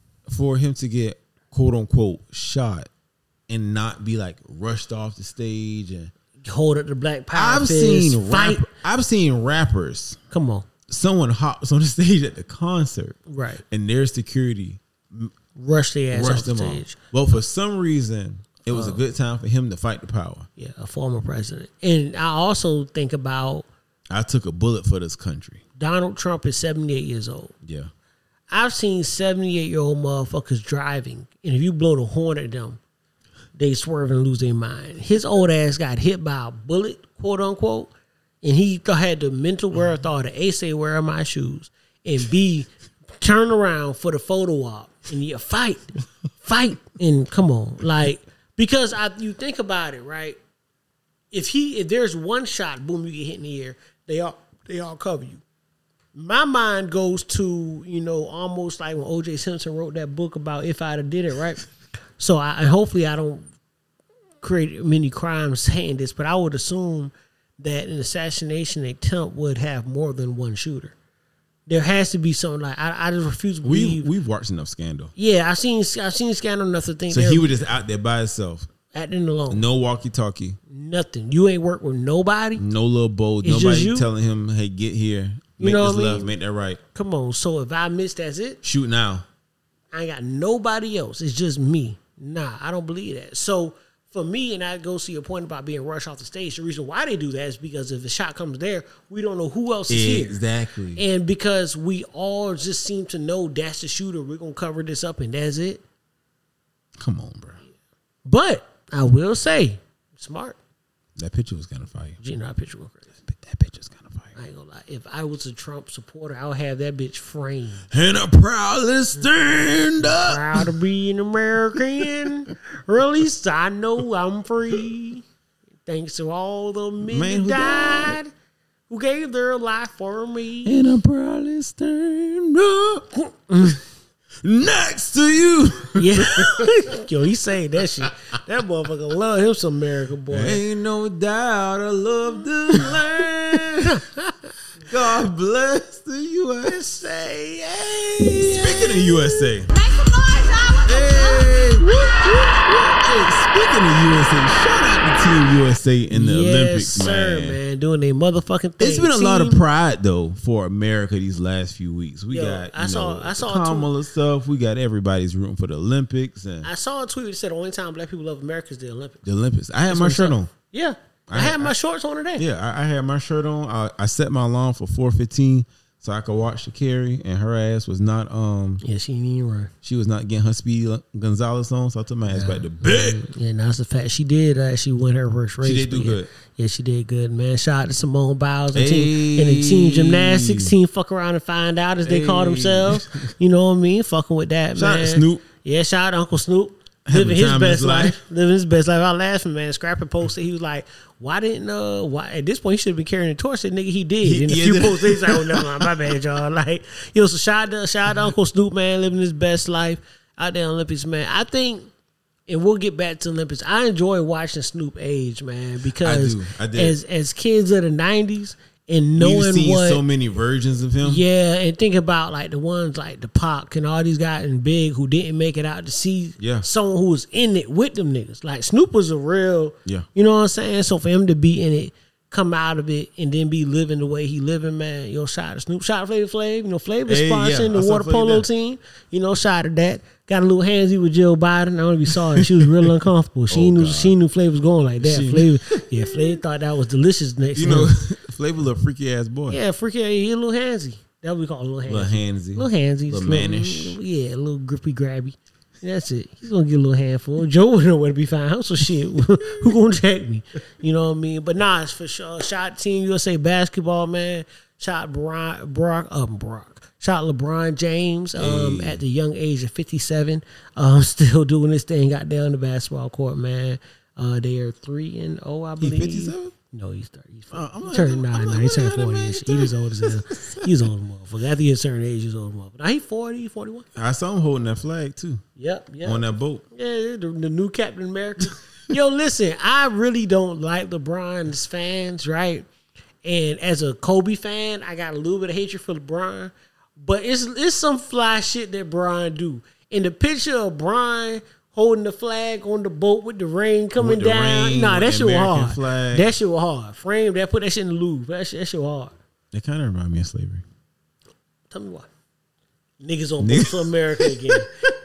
get quote unquote shot and not be like rushed off the stage and hold up the Black Power fist, I've seen rappers. Come on. Someone hops on the stage at the concert, right? And their security rush their ass off the them stage. Well, for some reason, it was a good time for him to fight the power. Yeah, a former president. And I also think about I took a bullet for this country. Donald Trump is 78 years old. Yeah. I've seen 78-year-old motherfuckers driving, and if you blow the horn at them, they swerve and lose their mind. His old ass got hit by a bullet, quote unquote, and he had the mental wherewithal to A, say, where are my shoes? And B, turn around for the photo op. And you fight, and come on. Like, because you think about it, right? If there's one shot, boom, you get hit in the air, they all cover you. My mind goes to, almost like when O.J. Simpson wrote that book about If I'd Have Did It, right? So hopefully I don't create many crimes saying this, but I would assume that an assassination attempt would have more than one shooter. There has to be something like I just refuse to believe. We've watched enough Scandal. Yeah, I've seen Scandal enough to think. So he was just out there by himself, acting alone. No walkie-talkie. Nothing. You ain't worked with nobody. No little boat. Nobody telling him, "Hey, get here. Make this left. Make that right." Come on. So if I miss, that's it. Shoot now. I ain't got nobody else. It's just me. Nah, I don't believe that. So for me, and I go see your point about being rushed off the stage, the reason why they do that is because if a shot comes there, we don't know who else is here. Exactly. And because we all just seem to know that's the shooter, we're going to cover this up and that's it. Come on, bro. But I will say, smart. That picture was kind of fire. That picture was crazy. That picture's kind of fire. I ain't gonna lie. If I was a Trump supporter, I would have that bitch framed. And I proudly stand up. Proud to be an American. Or at least I know I'm free. Thanks to all the men who died, who gave their life for me. And I proudly stand up. Next to you. Yeah. Yo, he saying that shit. That motherfucker love him some America, boy. Ain't no doubt I love the land. God bless the USA. Hey. Speaking of USA. Make some noise, y'all. What the Hey, speaking of USA, shout out to Team USA in the Olympics, sir, man. Doing their motherfucking thing. It's been a lot of pride though for America these last few weeks. We got I saw Kamala stuff. We got everybody's rooting for the Olympics, and I saw a tweet that said the only time black people love America is the Olympics. The Olympics. I had my shirt on. Yeah, I had my shorts on today. Yeah, I had my shirt on. I set my alarm for 4:15 so I could watch Sha'Carri, and her ass was not. Yeah, she didn't even run. She was not getting her Speedy Gonzalez on, so I took my ass back to bed. Yeah, that's a fact. She did actually win her first race. She did do good. Yeah, she did good, man. Shout out to Simone Biles and the team gymnastics team. Fuck around and find out, as they call themselves. You know what I mean? Fucking with that, shout man. Shout out to Snoop. Yeah, shout out to Uncle Snoop. Living his best life. Living his best life. I laughing, man. Scrappy posted. He was like, "Why at this point he should have been carrying the torch." That nigga, he did. And a few posts, he's like, "Oh no, my bad, y'all." Like, so shout out to Uncle Snoop, man, living his best life out there in Olympics, man. I think, and we'll get back to Olympics. I enjoy watching Snoop age, man, because I did. as kids of the '90s, and knowing We've seen what, so many versions of him. yeah, and think about like the ones like the Pac and all these guys in Big who didn't make it out to see someone who was in it with them niggas. Like Snoop was a real, you know what I'm saying? So for him to be in it, come out of it, and then be living the way he living, man, yo, shout out to Snoop, shout out to Flavor Flav. You know, Flavor sponsoring the water polo team. You know, shout out to that. Got a little handsy with Jill Biden. I don't know if you saw her. She was real uncomfortable. She knew Flavor was going like that. Flavor thought that was delicious next to him. Flavor a little freaky ass boy. Yeah, freaky. He a little handsy. That what we call a little handsy. Little handsy. Little mannish. Yeah, a little grippy grabby. That's it. He's gonna get a little handful. Joe would know where to be found. So shit, who gonna check me? You know what I mean? But nah, it's for sure. Shout out Team USA basketball, man. Shout out Shout out LeBron James at the young age of 57. Still doing this thing out there on the basketball court, man. They are 3-0, I believe. He's 57? No, he's 30. He's 40. He turned 40 ish. He's old as hell. He's old as motherfucker. After he's a certain age, he's old as motherfucker. Now he's 40, 41. I saw him holding that flag too. Yep. On that boat. Yeah, the new Captain America. Yo, listen, I really don't like LeBron's fans, right? And as a Kobe fan, I got a little bit of hatred for LeBron. But it's some fly shit that Bron do. In the picture of Bron holding the flag on the boat with the rain coming down. Nah, that shit was hard. Flag. That shit was hard. Frame that, put that shit in the Louvre. That shit was hard. It kind of remind me of slavery. Tell me why. Niggas on boats for America again.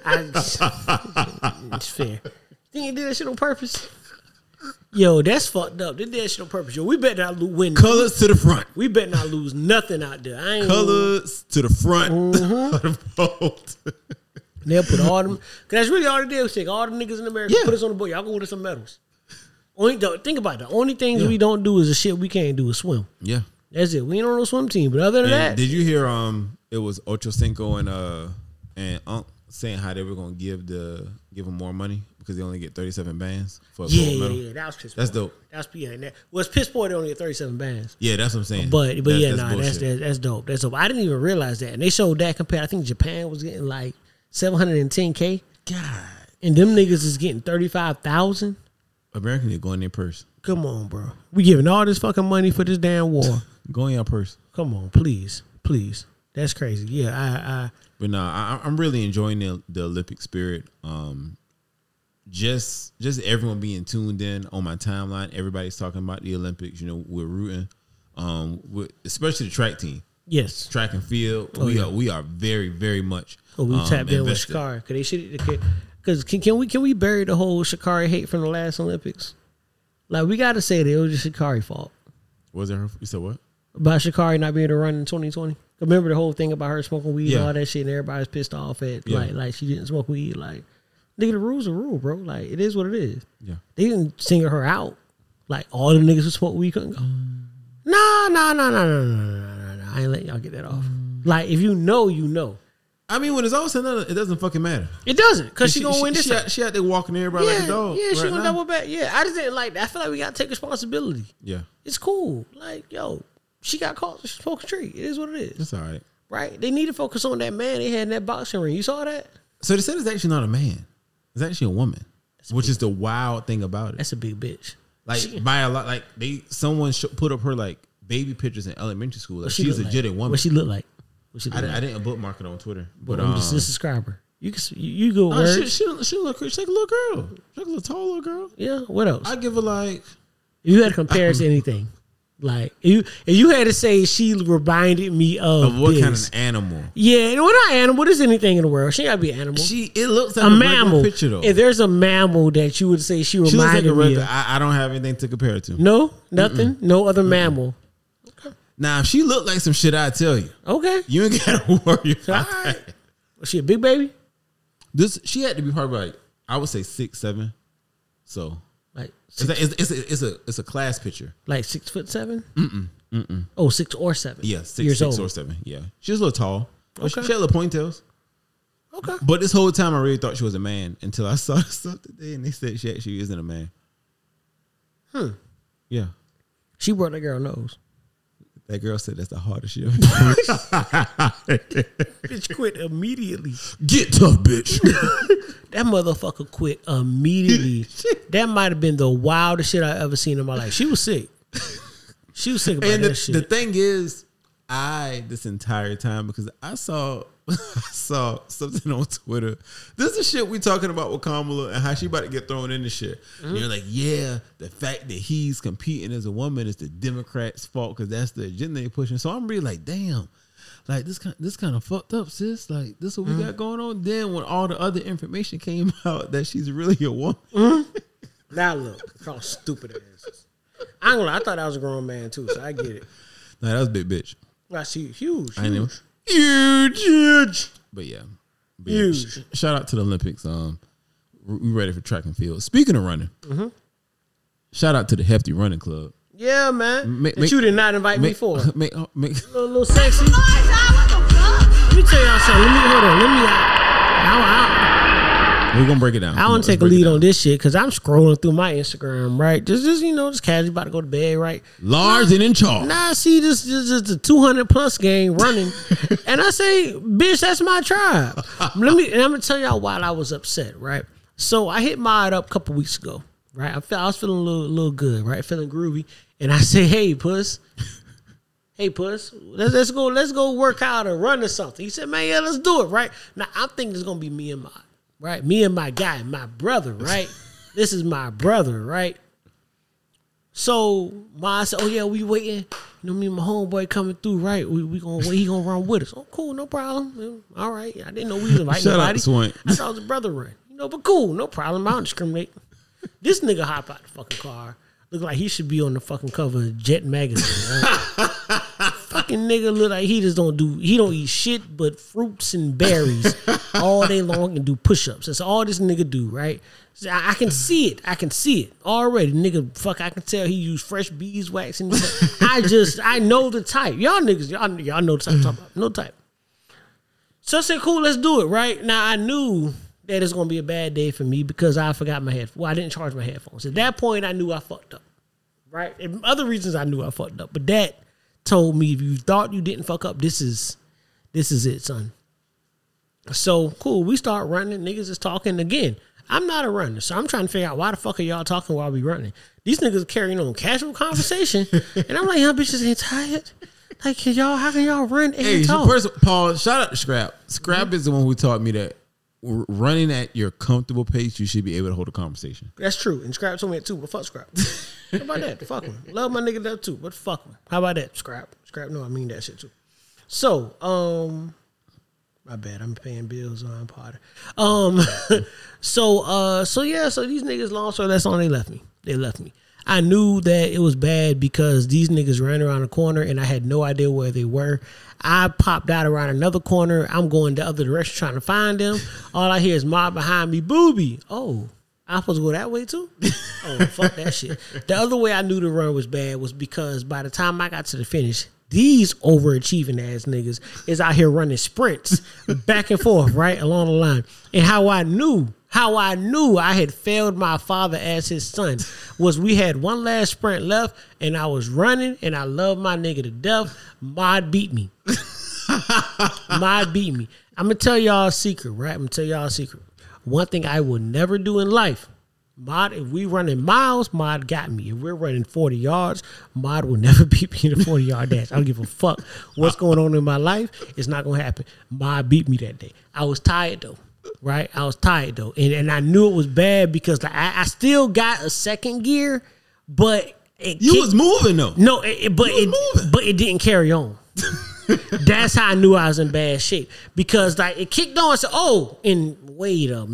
It's fair. Think you did that shit on purpose? Yo, that's fucked up. They did that shit on purpose. Yo, we better not win. Colors to the front. We better not lose nothing out there. Colors to the front of the boat. They'll put all them. Cause that's really all they did was take all the niggas in America, put us on the boat. Y'all go with us some medals. Think about it. The only things we don't do is the shit we can't do is swim. Yeah. That's it. We ain't on no swim team. But other than that. Did you hear it was Ocho Cinco and Unc saying how they were gonna give them more money because they only get 37 bands for a gold medal? Yeah. That was piss poor. That's dope. That's it's piss poor they only get 37 bands. Yeah, that's what I'm saying. But that's dope. That's dope. I didn't even realize that. And they showed that compared. I think Japan was getting like $710K. God. And them niggas is getting 35,000. Americans need to go in their purse. Come on, bro. We giving all this fucking money for this damn war. Go in your purse. Come on, please. That's crazy. Yeah, But no, I'm really enjoying the Olympic spirit. Just everyone being tuned in on my timeline. Everybody's talking about the Olympics. You know, we're rooting, especially the track team. Yes, track and field. We are very, very much. We tapped in with Sha'Carri. Because can we bury the whole Sha'Carri hate from the last Olympics? Like, we got to say that it was just Sha'Carri's fault. Was it her? You said what? About Sha'Carri not being able to run in 2020. Remember the whole thing about her smoking weed and all that shit, and everybody's pissed off at like she didn't smoke weed. Like, nigga, the rule's a rule, bro. Like, it is what it is. Yeah, they didn't single her out. Like, all the niggas who smoke weed couldn't go. No. I ain't letting y'all get that off. Like, if you know, you know. I mean, when it's all said and done, it doesn't fucking matter. It doesn't, because she gonna win this. She out there walking everybody like a dog. Yeah, she gonna double back. Yeah, I just didn't like that. I feel like we gotta take responsibility. Yeah, it's cool. Like, yo, she got caught. She spoke a tree. It is what it is. That's all right. Right? They need to focus on that man they had in that boxing ring. You saw that? So they said it's actually not a man. It's actually a woman, which is the wild thing about it. That's a big bitch. Like, by a lot, like someone put up her like baby pictures in elementary school. Like, she's legit a woman. What she look like? I didn't bookmark it on Twitter, but I'm just a subscriber. You go. She look like a little girl. She's like a little tall little girl. Yeah. What else? I give her like. If you had to compare it to anything, like if you had to say she reminded me of what this. kind of animal? Yeah, no, not animal. There's anything in the world. She gotta be an animal. It looks like a mammal. Picture, though. If there's a mammal that you would say she reminded me of, I don't have anything to compare it to. No, nothing. Mm-mm. No other mammal. Now, if she looked like some shit, I'd tell you. Okay. You ain't gotta worry about that. Was she a big baby? She had to be probably like, I would say 6'7". So like it's a class picture. Like 6'7"? Oh, 6 or 7. Yeah, 6 or 7. Yeah. She was a little tall. Okay. She had little ponytails. Okay. But this whole time I really thought she was a man until I saw stuff today and they said she actually isn't a man. Yeah. She broke that girl nose. That girl said that's the hardest shit ever. Bitch quit immediately. Get tough, bitch. That motherfucker quit immediately. That might have been the wildest shit I ever seen in my life. She was sick. She was sick about And that the shit. thing is, this entire time, because I saw something on Twitter. This is shit we talking about with Kamala and how she about to get thrown in the shit. And you're like, yeah, the fact that he's competing as a woman is the Democrats' fault because that's the agenda they're pushing. So I'm really like, damn, like this kind of fucked up, sis. Like this is what we got going on. Then when all the other information came out that she's really a woman. Now look, how stupid it is. I ain't gonna lie, I thought I was a grown man too, so I get it. Nah, that was a big bitch. I see huge. I know. Huge. But yeah. Huge. Shout out to the Olympics. We ready for track and field. Speaking of running, shout out to the Hefty Running Club. Yeah, man. That you did not invite me for. Make Little sexy. Come on, dog, what the fuck? Let me tell y'all something. we're gonna break it down. I want to take a lead on this shit because I'm scrolling through my Instagram, right? Just just casually about to go to bed, right? Large and in charge. Now I see this the 200+ gang running, and I say, "Bitch, that's my tribe." I'm gonna tell y'all why I was upset, right? So I hit Mod up a couple weeks ago, right? I was feeling a little good, right? Feeling groovy, and I say, "Hey, puss." Hey, puss, let's go work out or run or something. He said, man, yeah, let's do it, right? Now, I'm thinking it's going to be me and Mod, right? Me and my guy, my brother, right? This is my brother, right? So, Mod said, oh, yeah, we waiting. Me and my homeboy coming through, right? We going to wait. He going to run with us. Oh, cool, no problem. All right. I didn't know we was inviting Shout out nobody. to Swank. I thought it was a brother run. But cool, no problem. I don't discriminate. This nigga hop out the fucking car. Look like he should be on the fucking cover of Jet magazine, right? Fucking nigga look like he don't eat shit but fruits and berries all day long and do push-ups. That's all this nigga do, right? So I can see it already. Nigga, I can tell he used fresh beeswax and I know the type. Y'all niggas, y'all know the type I'm talking about. No type. So I said, cool, let's do it, right? Now I knew that it's gonna be a bad day for me because I forgot my headphones. Well, I didn't charge my headphones. At that point, I knew I fucked up, right? And other reasons I knew I fucked up, but that told me if you thought you didn't fuck up, this is it, son. So cool, we start running. Niggas is talking again. I'm not a runner, so I'm trying to figure out why the fuck are y'all talking while we running. These niggas are carrying on casual conversation, and I'm like, y'all bitches ain't tired. Like, how can y'all run and talk? First, Paul, shout out to Scrap. Scrap is the one who taught me that running at your comfortable pace, you should be able to hold a conversation. That's true. And Scrap told me that too, but fuck Scrap. How about that? Fuck him. Love my nigga that too, but fuck him. How about that, Scrap? Scrap, no, I mean that shit too. So, my bad. I'm paying bills on Potter. So these niggas, long story that's on, they left me. I knew that it was bad because these niggas ran around the corner and I had no idea where they were. I popped out around another corner. I'm going the other direction trying to find them. All I hear is Mob behind me, booby. Oh, I'm supposed to go that way too? Oh, fuck that shit. The other way I knew the run was bad was because by the time I got to the finish, these overachieving ass niggas is out here running sprints back and forth, right, along the line. And how I knew I had failed my father as his son was we had one last sprint left and I was running and I love my nigga to death. Mod beat me. Mod beat me. I'm going to tell y'all a secret, right? One thing I will never do in life. Mod, if we running miles, Mod got me. If we're running 40 yards, Mod will never beat me in a 40-yard dash. I don't give a fuck what's going on in my life. It's not going to happen. Mod beat me that day. I was tired, though. Right? I was tired, though. And I knew it was bad because I still got a second gear, but You was moving, though. No, but it didn't carry on. That's how I knew I was in bad shape because like it kicked on. So wait a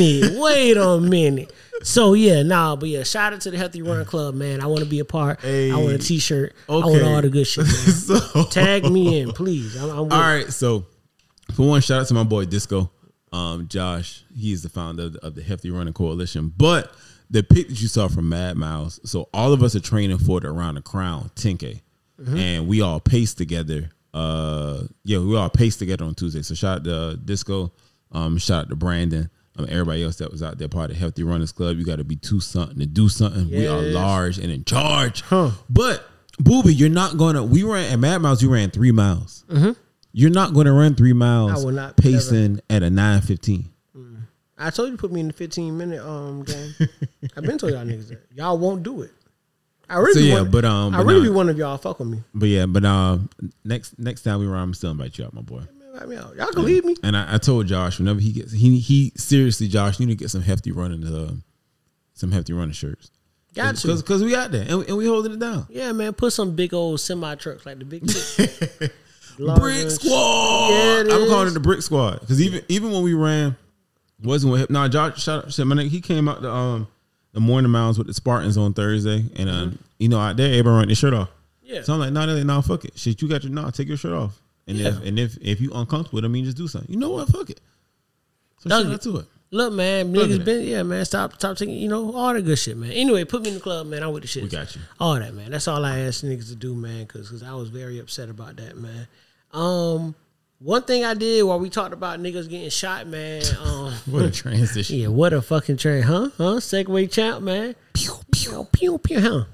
minute. So shout out to the Healthy Run Club, man. I want to be a part. Hey, I want a t-shirt. Okay. I want all the good shit, man. So, tag me in, please. I'm all right. So for one, shout out to my boy Disco, Josh. He's the founder of the Healthy Running Coalition. But the pic that you saw from Mad Mouse. So all of us are training for it around the Crown 10K, and we all pace together. We all paced together on Tuesday. So shout out to Disco, shout out to Brandon, everybody else that was out there part of Healthy Runners Club. You got to be to do something. Yes. We are large and in charge. But Booby, you're not gonna. We ran at Mad Mouse. You ran 3 miles. You're not going to run 3 miles. I will not pacing at a 9:15. I told you to put me in the 15-minute game. I've been told y'all niggas that y'all won't do it. I really So, yeah, want, but, I but really nah. be one of y'all fuck with me. But next time we run, I'm still invite you out, my boy. Invite me out. Y'all can leave me. And I told Josh whenever he seriously, Josh, you need to get some hefty running shirts. Got you. Because we out there and we holding it down. Yeah, man. Put some big old semi trucks like the big Brick Squad. Yeah, it I'm calling is. it the Brick Squad because even when we ran, wasn't with him. No, Josh, shout out, my nigga, he came out the morning miles with the Spartans on Thursday, and out there everybody running their shirt off. Yeah. So I'm like, nah, fuck it, shit, you got take your shirt off, and if you uncomfortable with it, I mean, just do something. You know what? Fuck it. So Dug shout it. out to it. Look, man, Look niggas at been, man, stop taking, all the good shit, man. Anyway, put me in the club, man. I'm with the shit. We got you. All that, man. That's all I asked niggas to do, man, because I was very upset about that, man. One thing I did while we talked about niggas getting shot, man. What a transition. Yeah, what a fucking train, huh? Segway champ, man. Pew, pew, pew, pew, huh?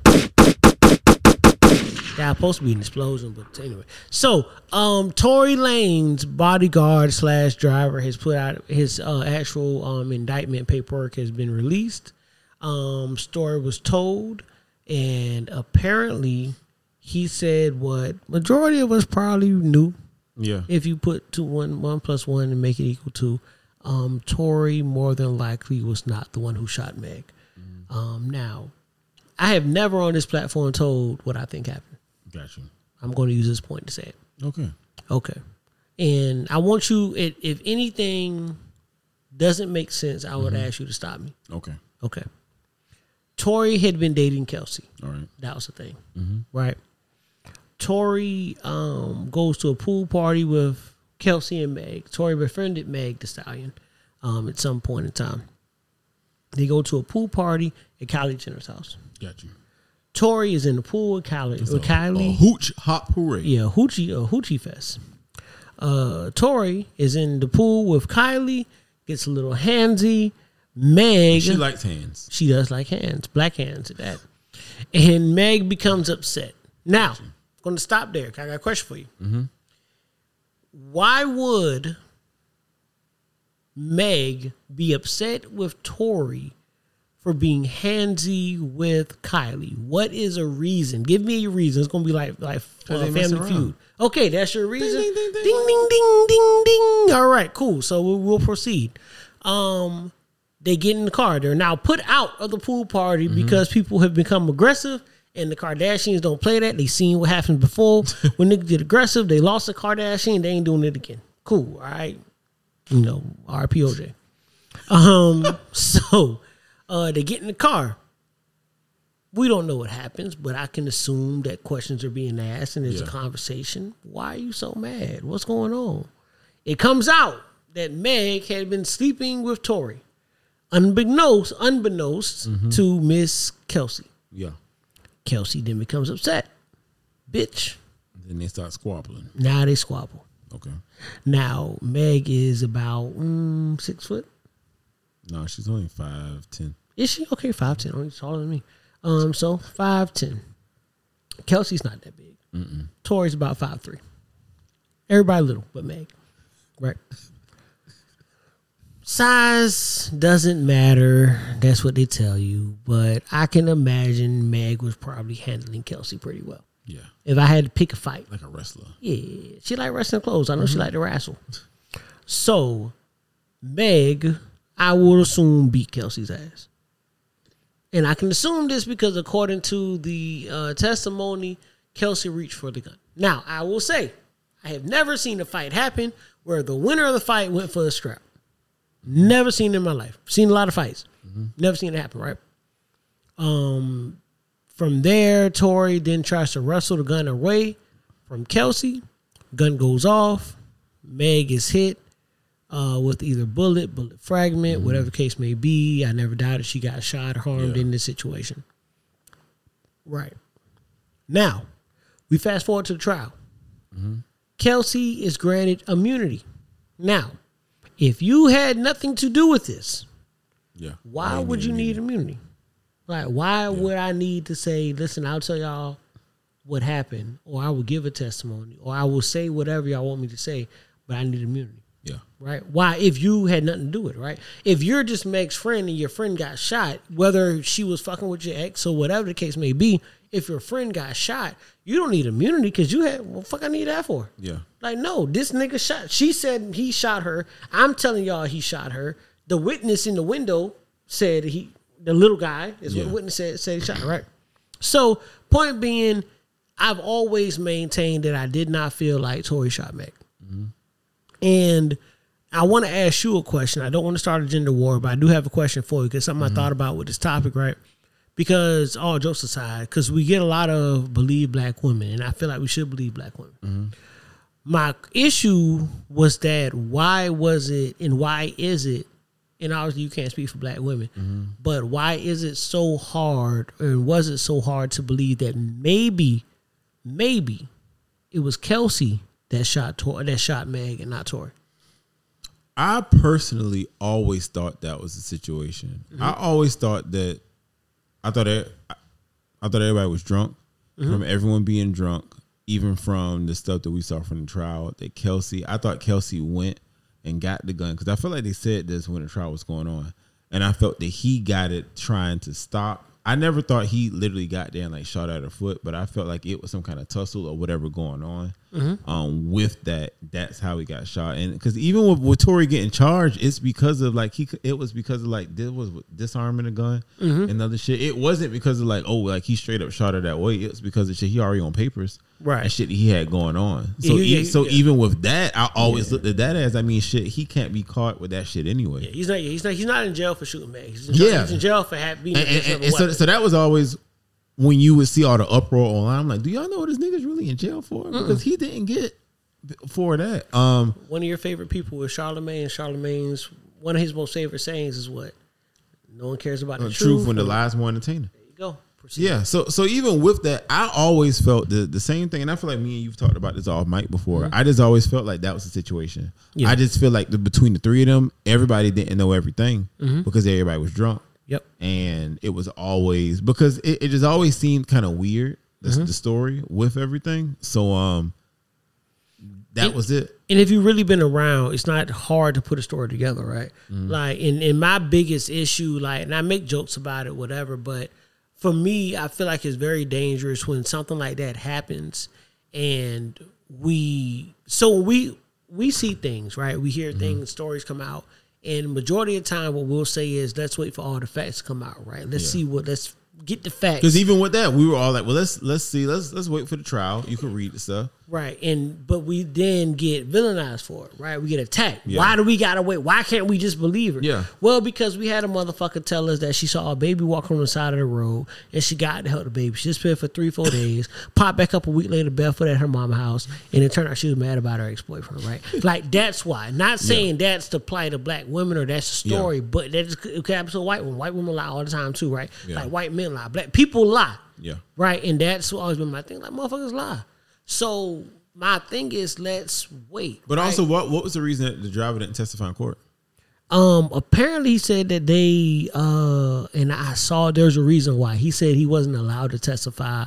That supposed to be an explosion, but anyway. So, Tory Lanez bodyguard / driver has put out his actual indictment paperwork has been released. Story was told, and apparently he said what majority of us probably knew. Yeah. If you put 1 + 1 and make it equal 2, Tory more than likely was not the one who shot Meg. Now, I have never on this platform told what I think happened. Got you. I'm going to use this point to say it. Okay. And I want you, if anything doesn't make sense, I would ask you to stop me. Okay. Tory had been dating Kelsey. All right. That was the thing. Right. Tory goes to a pool party with Kelsey and Meg. Tory befriended Meg Thee Stallion at some point in time. They go to a pool party at Kylie Jenner's house. Got you. Tory is in the pool with Kylie. A hooch hop hooray. Yeah, hoochie fest. Tory is in the pool with Kylie, gets a little handsy. Meg, She likes hands. she does like hands, black hands at that. And Meg becomes upset. Now, I'm going to stop there. I got a question for you. Why would Meg be upset with Tory for being handsy with Kylie? What is a reason? Give me a reason. It's going to be like they mess Family around. Feud. Okay, that's your reason. Ding, ding, ding, Ding, ding, ding, ding, ding. All right, cool. So we'll proceed. They get in the car. They're now put out of the pool party because people have become aggressive, and the Kardashians don't play that. They seen what happened before. When niggas get aggressive, they lost the Kardashian. They ain't doing it again. Cool. All right. RPOJ. So they get in the car. We don't know what happens, but I can assume that questions are being asked and there's a conversation. Why are you so mad? What's going on? It comes out that Meg had been sleeping with Tory, unbeknownst to Miss Kelsey. Yeah. Kelsey then becomes upset. Bitch. Then they start squabbling. Now they squabble. Okay. Now Meg is about 6 foot. No, she's only 5'10". Is she? Okay, 5'10". Only taller than me. So 5'10". Kelsey's not that big. Tory's about 5'3". Everybody little, but Meg. Right. Size doesn't matter. That's what they tell you. But I can imagine Meg was probably handling Kelsey pretty well. Yeah. If I had to pick a fight. Like a wrestler. Yeah. She like wrestling clothes. I know she like to wrestle. So Meg, I would assume, beat Kelsey's ass. And I can assume this because according to the testimony, Kelsey reached for the gun. Now, I will say, I have never seen a fight happen where the winner of the fight went for the strap. Never seen it in my life. Seen a lot of fights. Never seen it happen, right? From there, Tory then tries to wrestle the gun away from Kelsey. Gun goes off. Meg is hit with either bullet fragment, whatever the case may be. I never doubted she got shot or harmed in this situation. Right. Now, we fast forward to the trial. Kelsey is granted immunity. Now, if you had nothing to do with this, why would you need immunity? Like, why would I need to say, listen, I'll tell y'all what happened, or I will give a testimony, or I will say whatever y'all want me to say, but I need immunity. Yeah. Right? Why? If you had nothing to do with it, right? If you're just Meg's friend and your friend got shot, whether she was fucking with your ex or whatever the case may be, if your friend got shot, you don't need immunity because you had, what fuck I need that for? Yeah. Like, no, this nigga shot. She said he shot her. I'm telling y'all he shot her. The witness in the window said the little guy is what the witness said he shot her, right? So, point being, I've always maintained that I did not feel like Tory shot Meg. Mm-hmm. And I want to ask you a question. I don't want to start a gender war, but I do have a question for you because something I thought about with this topic, right? Because all jokes aside, because we get a lot of believe black women, and I feel like we should believe black women. Mm-hmm. My issue was that why was it and why is it, and obviously you can't speak for black women, but why is it so hard, or was it so hard to believe that maybe it was Kelsey that shot Meg and not Tory? I personally always thought that was the situation. Mm-hmm. I always thought that I thought everybody was drunk from everyone being drunk, even from the stuff that we saw from the trial. That I thought Kelsey went and got the gun because I felt like they said this when the trial was going on, and I felt that he got it trying to stop. I never thought he literally got there and like shot at her foot, but I felt like it was some kind of tussle or whatever going on. With that, that's how he got shot. And because even with Tory getting charged, it's because of like it was because of like this was disarming a gun and other shit. It wasn't because of like he straight up shot her that way. It was because of shit he already on papers, right? And shit he had going on. So even with that, I always looked at that as shit. He can't be caught with that shit anyway. Yeah, he's not in jail for shooting Meg. He's in jail for being and so that was always. When you would see all the uproar online, I'm like, do y'all know what this nigga's really in jail for? Because he didn't get for that. One of your favorite people was Charlemagne, and Charlemagne's one of his most favorite sayings is what? No one cares about the truth when the lies more entertaining. There you go. Proceed. Yeah. So even with that, I always felt the same thing, and I feel like me and you've talked about this off mic before. I just always felt like that was the situation. Yeah. I just feel like between the three of them, everybody didn't know everything because everybody was drunk. Yep. And it was always because it just always seemed kind of weird, the story with everything. So that was it. And if you've really been around, it's not hard to put a story together, right? Like in my biggest issue, like, and I make jokes about it, whatever, but for me, I feel like it's very dangerous when something like that happens and we see things, right? We hear things, stories come out. And majority of the time, what we'll say is, let's wait for all the facts to come out, right? Let's get the facts. Because even with that, we were all like, well, let's wait for the trial. You can read the stuff. Right. But we then get villainized for it, right? We get attacked. Yeah. Why do we gotta wait? Why can't we just believe her? Yeah. Well, because we had a motherfucker tell us that she saw a baby walk on the side of the road and she got to help the baby. She just spent for 3-4 days, popped back up a week later barefoot at her mama's house, and it turned out she was mad about her ex-boyfriend, right? Like, that's why. Not saying that's the plight of black women or that's the story, but that it could happen to a white woman. White women lie all the time too, right? Yeah. Like white men lie. Black people lie. Yeah. Right? And that's always been my thing. Like, motherfuckers lie. So my thing is, let's wait. But also, what was the reason that the driver didn't testify in court? Apparently he said that they and I saw there's a reason why. He said he wasn't allowed to testify.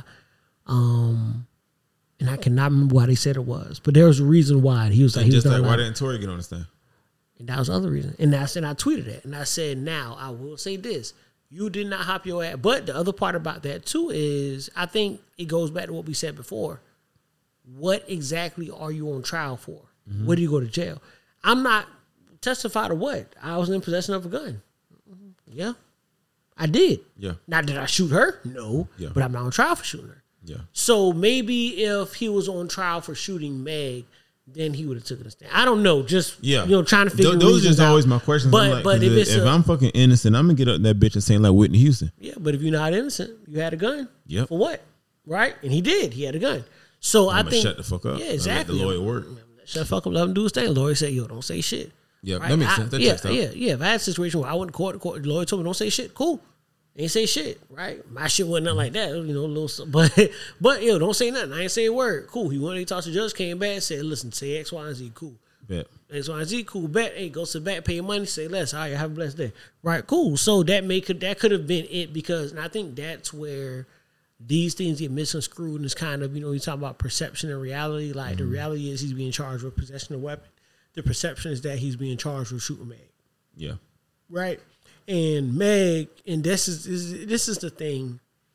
And I cannot remember why they said it was, but there was a reason why. He was like, why didn't Tory get on the stand? And that was the other reason. And I tweeted it, and I said, now I will say this: you did not hop your ass. But the other part about that too is, I think it goes back to what we said before. What exactly are you on trial for? Where do you go to jail? I'm not testified to what? I was in possession of a gun. Yeah, I did. Yeah. Now, did I shoot her? No. Yeah. But I'm not on trial for shooting her. Yeah. So maybe if he was on trial for shooting Meg, then he would have taken a stand. I don't know. Just trying to figure. Those are just always my questions. But if I'm fucking innocent, I'm gonna get up that bitch and saying like Whitney Houston. Yeah, but if you're not innocent, you had a gun. Yep. For what? Right? And he did. He had a gun. So I think shut the fuck up. Yeah, exactly. Let the lawyer work. Shut the fuck up. Let him do his thing. The lawyer said, "Yo, don't say shit." Yeah, right? That makes sense. That checks out. Yeah. If I had a situation where I went to court, the lawyer told me don't say shit. Cool. Ain't say shit, right? My shit wasn't nothing like that, a little. But don't say nothing. I ain't say a word. Cool. He went to talk to the judge, came back, said, "Listen, say X, Y, and Z." Cool. Bet. X, Y, and Z. Cool. Bet. Hey, go to the back, pay your money, say less. All right, have a blessed day. Right. Cool. So that could have been it because, and I think that's where these things get misconstrued, and it's kind of, you talk about perception and reality. Like the reality is he's being charged with possession of a weapon. The perception is that he's being charged with shooting Meg. Yeah. Right. And Meg, and this is the thing.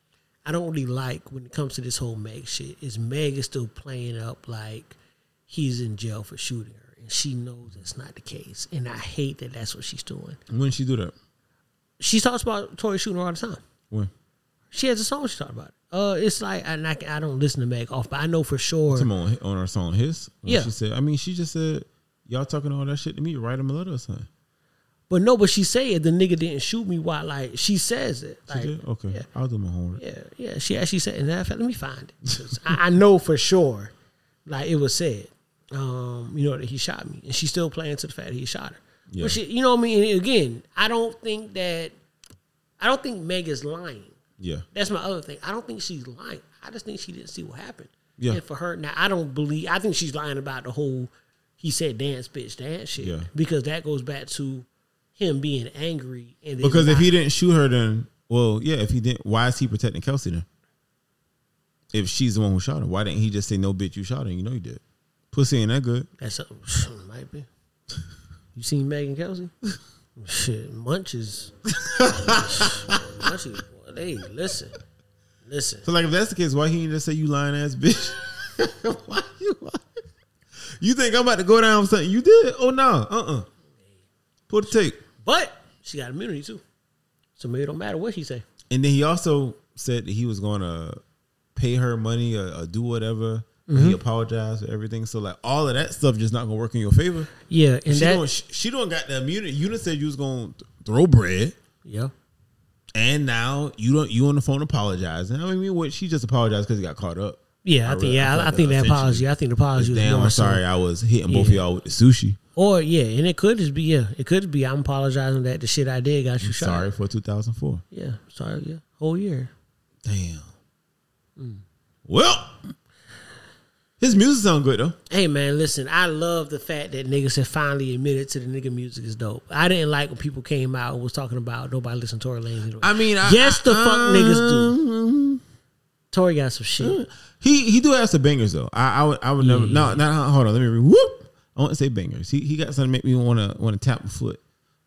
I don't really like when it comes to this whole Meg shit. Is Meg is still playing up like he's in jail for shooting her, and she knows that's not the case. And I hate that that's what she's doing. When did she do that? She talks about Tory shooting her all the time. When? She has a song she talked about it. It's like I don't listen to Meg off, but I know for sure. On her song His? Yeah. She said, I mean, she just said, y'all talking all that shit to me, write him a letter or something. But no, but she said the nigga didn't shoot me while, like, she says it. She Like, did? Okay. Yeah. I'll do my homework. Yeah. She actually said, and let me find it. 'Cause I know for sure, like, it was said, that he shot me. And she's still playing to the fact that he shot her. Yeah. But she, you know what I mean? And again, I don't think Meg is lying. Yeah. That's my other thing. I don't think she's lying. I just think she didn't see what happened. Yeah. And for her, now, I think she's lying about the whole, he said dance, bitch, dance shit. Yeah. Because that goes back to him being angry. And then Because if he didn't shoot her, then, well, yeah, if he didn't, why is he protecting Kelsey then? If she's the one who shot her, why didn't he just say, no, bitch, you shot her? You know he did. Pussy ain't that good. That's might be. You seen Megan Kelsey? Shit, Munches. Munches, boy, they listen. So, like, if that's the case, why he didn't just say, you lying ass bitch? Why you lying? You think I'm about to go down with something you did? Oh, no. Pull the tape. But she got immunity, too. So maybe it don't matter what she say. And then he also said that he was going to pay her money or do whatever. He apologized for everything. So, like, all of that stuff just not going to work in your favor. Yeah. And she don't got the immunity. You done said you was going to throw bread. Yeah. And now you on the phone apologizing. I mean, what? She just apologized because he got caught up. Yeah, I think the apology. I think the apology was damn, more I'm sorry, I was hitting both of y'all with the sushi. Or and it could just be I'm apologizing that the shit I did got you shot. Sorry for 2004. Yeah, sorry, whole year. Damn. Well, his music sound good though. Hey man, listen, I love the fact that niggas have finally admitted to the nigga music is dope. I didn't like when people came out and was talking about nobody listen to Tory Lanez. I mean, yes, the fuck niggas do. Tory got some shit. He do have some bangers though. I would never. No, hold on. Let me whoop. I want to say bangers. He got something to make me want to tap my foot.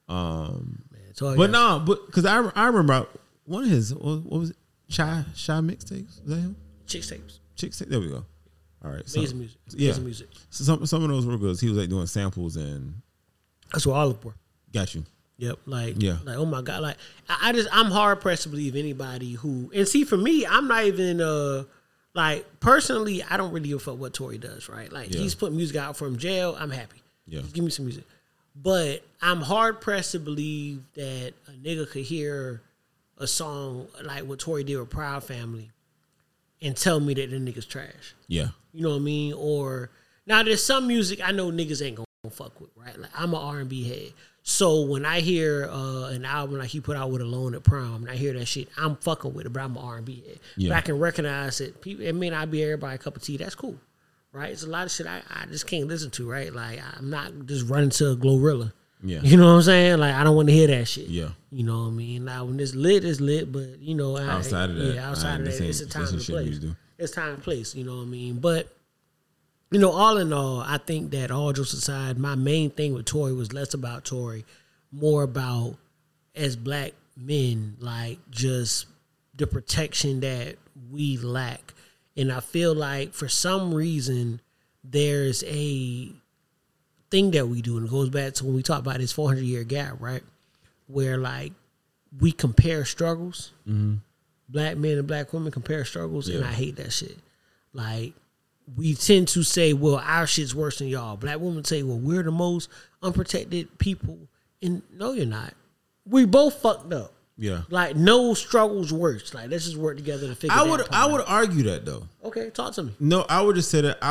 Because I remember one of his what was it? Shy mixtapes. Was that him? Chicks. There we go. All right. Amazing music. Yeah. Amazing music. So some of those were good. He was like doing samples and. That's what I look for. Got you. Yep. Like oh my God. Like I'm hard pressed to believe anybody who, and see, for me, I'm not even like, personally, I don't really give a fuck what Tory does, right? Like, he's putting music out from jail. I'm happy. Yeah. Just give me some music. But I'm hard pressed to believe that a nigga could hear a song like what Tory did with Proud Family and tell me that the nigga's trash. Yeah. You know what I mean? Or now there's some music I know niggas ain't gonna fuck with, right? Like, I'm an R&B head. So when I hear an album like he put out with Alone at Prom, and I hear that shit, I'm fucking with it, but I'm an R&B head. Yeah. But I can recognize that people, it may not be everybody a cup of tea. That's cool, right? It's a lot of shit I just can't listen to, right? Like, I'm not just running to a Glorilla. Yeah. You know what I'm saying? Like, I don't want to hear that shit. Yeah. You know what I mean? Now, when it's lit, but, you know. Outside of that. Outside of that, it's a time and place. Do. It's time and place, you know what I mean? But, you know, all in all, I think that all jokes aside, my main thing with Tory was less about Tory, more about, as black men, like, just the protection that we lack. And I feel like for some reason there's a thing that we do, and it goes back to when we talk about this 400-year gap, right? Where, like, we compare struggles. Mm-hmm. Black men and black women compare struggles, and I hate that shit. Like, we tend to say, well, our shit's worse than y'all. Black women say, well, we're the most unprotected people. And no, you're not. We both fucked up. Yeah. Like, no struggle's worse. Like, let's just work together to figure it out. I would argue that though. Okay, talk to me. No, I would just say that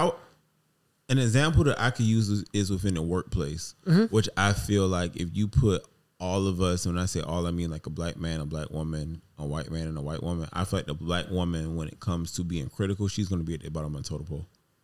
an example that I could use is within the workplace, which I feel like if you put all of us, when I say all, I mean like a black man, a black woman, a white man, and a white woman. I feel like the black woman, when it comes to being critical, she's going to be at the bottom of the totem pole.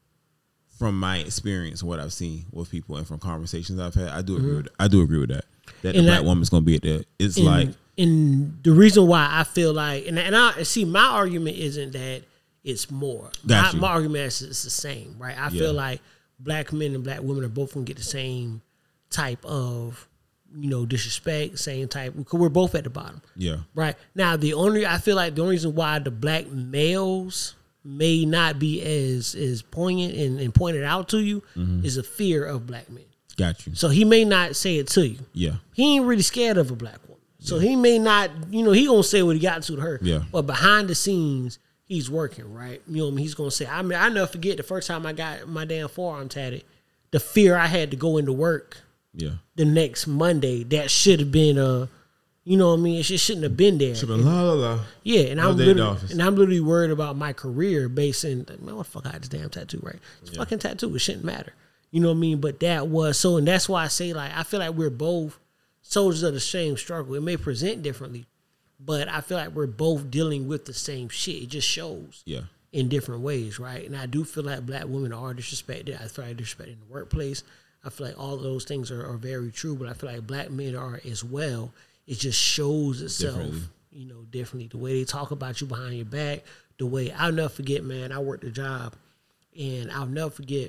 From my experience, what I've seen with people, and from conversations I've had, I do agree with. I do agree with that. That the black woman's going to be at the. It's like, and the reason why I feel like, and I see, my argument isn't that it's more. My argument is it's the same, right? I feel like black men and black women are both going to get the same type of disrespect, same type, because we're both at the bottom. Yeah. Right. Now, I feel like the only reason why the black males may not be as poignant and pointed out to you is a fear of black men. Got you. So he may not say it to you. Yeah. He ain't really scared of a black woman. So he may not, he gonna say what he got to her. Yeah. But behind the scenes, he's working, right? You know what I mean? He's gonna say, I never forget the first time I got my damn forearm tatted, the fear I had to go into work Yeah. the next Monday. That should have been you know what I mean? It shouldn't have been there. Should have been la la la. Yeah, and No I'm day at the office. literally worried about my career based in, man, what the fuck, I had this damn tattoo, right? It's a fucking tattoo. It shouldn't matter. You know what I mean? But that was so, and that's why I say, like, I feel like we're both soldiers of the same struggle. It may present differently, but I feel like we're both dealing with the same shit. It just shows in different ways, right? And I do feel like black women are disrespected. I feel like disrespected in the workplace. I feel like all of those things are very true, but I feel like black men are as well. It just shows itself, differently. The way they talk about you behind your back, the way, I'll never forget, man, I worked a job, and I'll never forget,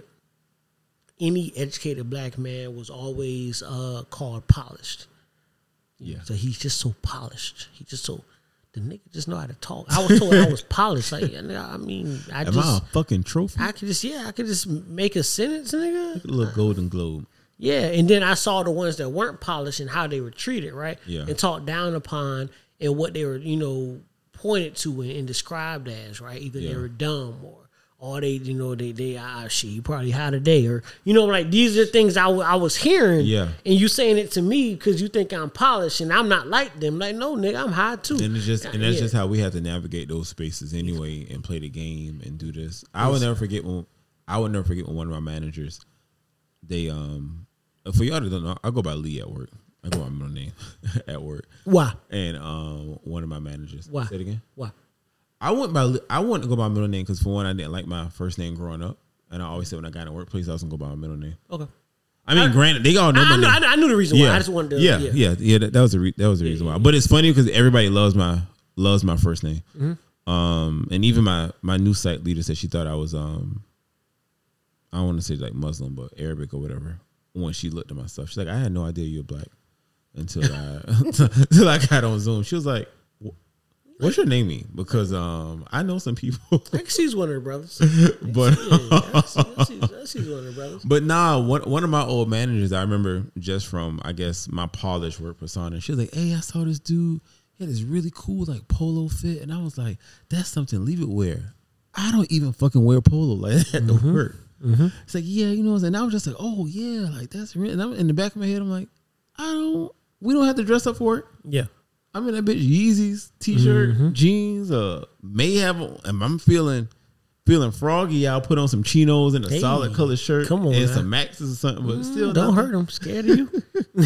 any educated black man was always called polished. Yeah. So he's just so polished. The nigga just know how to talk. I was told I was polished. Like, I mean, Am I a fucking trophy? I could just make a sentence, nigga. A little Golden Globe. Yeah, and then I saw the ones that weren't polished and how they were treated, right? Yeah. And talked down upon and what they were, pointed to and described as, right? Either they were dumb or they, shit, you probably high today, or like these are things I was hearing. Yeah. And you saying it to me because you think I'm polished and I'm not like them. Like, no, nigga, I'm high too. And that's just how we have to navigate those spaces anyway and play the game and do this. I would never forget when one of my managers, they for y'all that don't know, I go by Lee at work. I go by my middle name at work. Why? And one of my managers. Why? Say it again. Why? I want to go by my middle name because for one, I didn't like my first name growing up, and I always said when I got in the workplace I was gonna go by my middle name. Okay. I mean, granted, they all know my name. I knew the reason why. I just wanted to. Yeah. That was the reason why. But it's funny because everybody loves my first name. Mm-hmm. And even my new site leader said she thought I was I don't want to say like Muslim, but Arabic or whatever. When she looked at my stuff, she's like, I had no idea you were black until I got on Zoom. She was like, what's your name mean? Because I know some people. I can see he's one of her brothers. But I see he's one of her brothers. But nah, one of my old managers, I remember just from, I guess, my polished work persona. She was like, hey, I saw this dude. He had this really cool like polo fit. And I was like, that's something, leave it wear. I don't even fucking wear polo like that to work. Mm-hmm. It's like, yeah, you know what I'm saying? And I was just like, oh yeah, like that's real. And I'm in the back of my head, I'm like, we don't have to dress up for work. Yeah. I'm in that bitch Yeezys, t-shirt, jeans, may have, and I'm feeling froggy. I'll put on some chinos and a solid color shirt. Come on, and man. some Maxes or something, but still don't nothing. hurt them. Scared of you?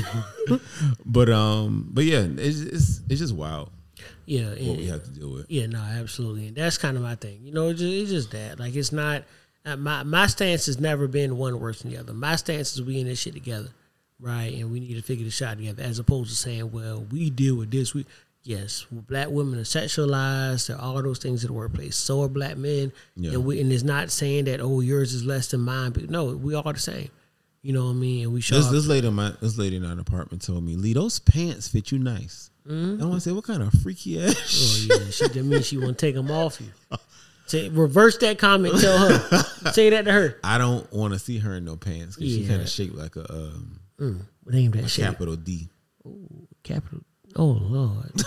But yeah, it's just wild. Yeah, what we have to deal with. Yeah, no, absolutely, and that's kind of my thing. It's just that. Like, it's not my stance has never been one worse than the other. My stance is we in this shit together. Right, and we need to figure this out together, as opposed to saying, "Well, we deal with this." Yes, black women are sexualized. There are all those things in the workplace. So are black men, and it's not saying that yours is less than mine. But no, we all the same. You know what I mean? And we show this lady in our apartment told me, "Lee, those pants fit you nice." Mm-hmm. I want to say, what kind of freaky ass? Oh yeah, that means she want to take them off you. Reverse that comment. Tell her. Say that to her. I don't want to see her in no pants because she kind of shaped like a. Name that shit. Capital D. Ooh, capital. Oh Lord.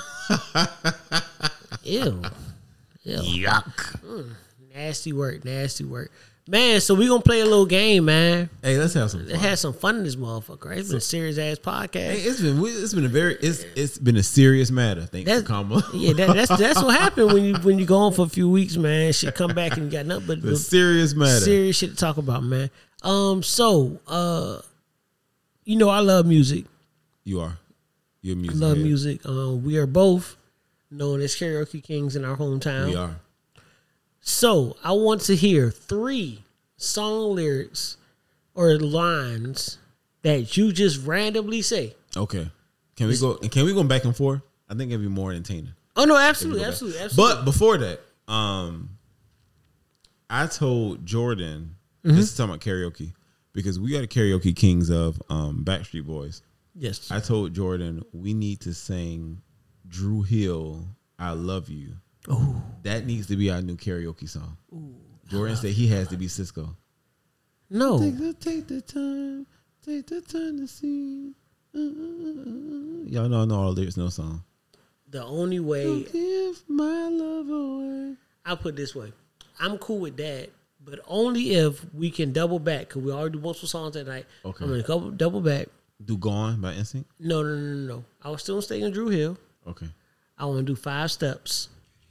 Ew. Yuck. Nasty work. Man, so we gonna play a little game, man. Hey, let's have some fun. Let's have some fun in this motherfucker. Right? It's been a serious ass podcast. Hey, it's been a serious matter. Thanks for Kamala. Yeah, that's what happened when you go on for a few weeks, man. Shit come back and you got nothing but the serious matter. Serious shit to talk about, man. I love music. You're a music. I love music. We are both known as karaoke kings in our hometown. We are. So I want to hear 3 song lyrics or lines that you just randomly say. Okay. Can we go back and forth? I think it'd be more entertaining. Oh no, absolutely. But before that, I told Jordan, this is talking about karaoke, because we are the karaoke kings of Backstreet Boys. Yes. I told Jordan we need to sing Drew Hill, I Love You. Oh, That needs to be our new karaoke song. Jordan said he has to be Cisco. no. Take the time to see. Y'all know I know all the lyrics, no song. The only way Give my love away. I'll put it this way, I'm cool with that, but only if we can double back because we already do multiple songs that night. Okay. I'm gonna double back. Do Gone by NSYNC? No. I was still staying in Drew Hill. Okay. I want to do 5 steps.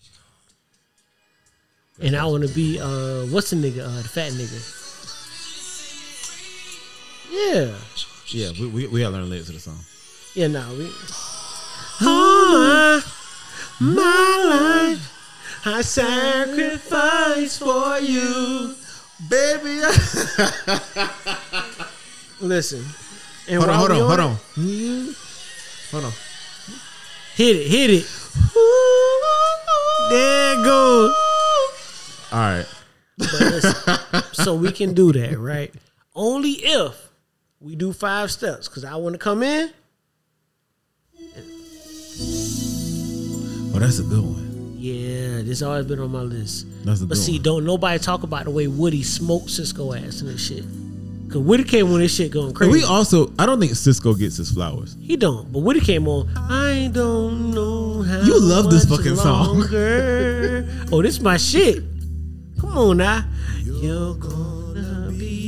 And I want to be what's the nigga? The fat nigga. Yeah. Yeah, we gotta learn the lyrics of the song. Yeah, we all my life I sacrifice for you. Baby. Listen. And Hold while we on. it, Hold on. Hit it. There it goes. All right. But listen, so we can do that, right? Only if we do 5 steps. Because I want to come in. Oh, that's a good one. Yeah, this always been on my list. That's a But good see, one. don't nobody talk about the way Woody smoked Cisco ass and this shit. Because Woody came on this shit going crazy. And we also, I don't think Cisco gets his flowers. He don't. But Woody came on, I don't know how You love this much fucking song. longer. Oh, this my shit. Come on now. You're gonna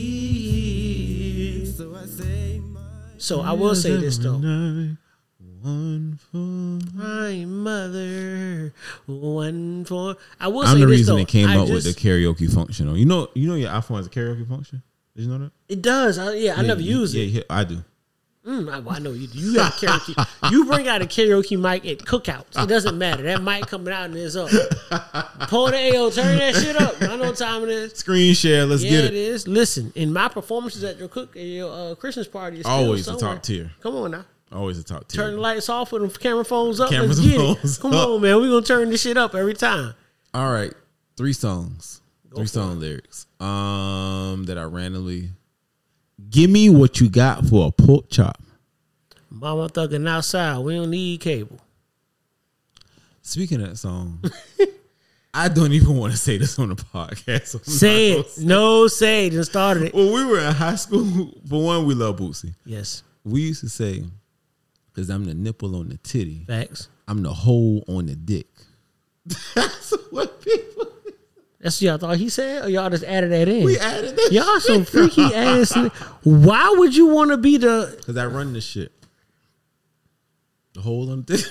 be here. So I will say this though. One for My mother, one for. I will I'm say the this reason though. it came I up with just- the karaoke function. You know your iPhone has a karaoke function? Did you know that? It does. I never use it. Yeah, I do. I know you do. You got a karaoke. You bring out a karaoke mic at cookouts. It doesn't matter. That mic coming out and it's up. Pull the AO, turn that shit up. I know what time it is. Screen share, let's Yeah, get it it. is. Listen, in my performances at your Christmas party, it's Always still the somewhere. top tier. Come on now. Always a top tier. Turn the lights off with them camera phones up. Cameras Let's get and it. phones Come up. on, man. We're going to turn this shit up every time. All right, 3 songs. Go 3 for song lyrics. That I randomly. Give me what you got for a pork chop. Mama thugging outside. We don't need cable. Speaking of that song, I don't even want to say this on the podcast. So I'm Say not it. gonna No, say it. Just started it. When we were in high school, for one, we love Bootsy. Yes. We used to say, because I'm the nipple on the titty, Facts. I'm the hole on the dick. That's what people. That's what y'all thought he said? Or y'all just added that in? We added that. Y'all some freaky ass. Why would you want to be the... Because I run this shit. The hole on the dick.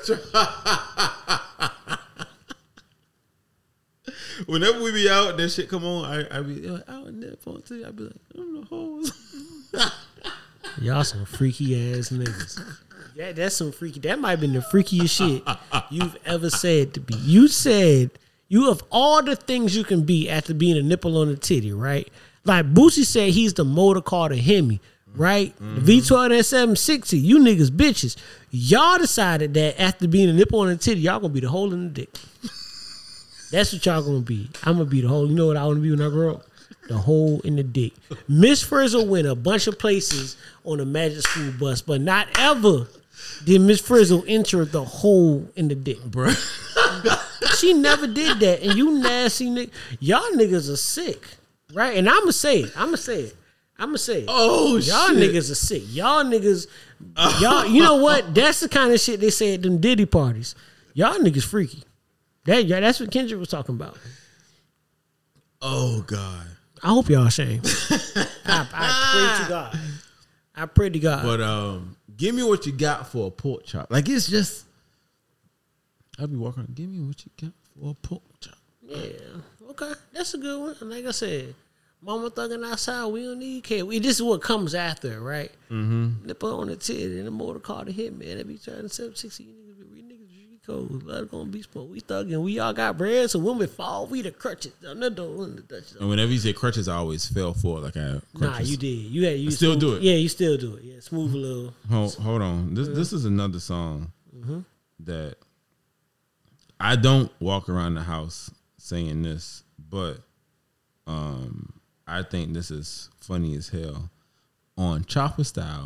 Whenever we be out, that shit come on. I be like, out in that phone too. I be like, I'm the hole. Y'all some freaky ass niggas. Yeah, that's some freaky. That might have been the freakiest shit you've ever said to be. You said you of all the things you can be after being a nipple on the titty, right? Like Boosie said, he's the motor car to Hemi, right? The V12 and that 760. You niggas bitches. Y'all decided that after being a nipple on the titty, y'all gonna be the hole in the dick. That's what y'all gonna be. I'm gonna be the hole. You know what I want to be when I grow up? The hole in the dick. Miss Frizzle went a bunch of places on a Magic School bus, but not ever did Miss Frizzle enter the hole in the dick. Bruh. She never did that. And you nasty nigga. Y'all niggas are sick. Right? And I'ma say it. I'ma say it. Oh, Y'all shit. niggas are sick. Y'all niggas, y'all, you know what? That's the kind of shit they say at them Diddy parties. Y'all niggas freaky. That's what Kendrick was talking about. Oh, God. I hope y'all ashamed. I pray to God. I pray to God. But give me what you got for a pork chop. Like, it's just, I'll be walking around, give me what you got for a pork chop. Yeah. Okay. That's a good one. Like I said, mama thugging outside, we don't need care. This is what comes after, right? Mm-hmm. Nipple on the titty and the motor car to hit, man. They be turning 760. You niggas cold. Love gonna be smoked. We thugging. We all got bread, so when we fall, we the crutches. On the door and the Dutch. And whenever you say crutches, I always fell for it. Like, I have crutches. Nah, you did. You still smooth. do it? Yeah, you still do it. Yeah, smooth a little. Hold on. This is another song that I don't walk around the house saying this, but I think this is funny as hell. On Chopper Style,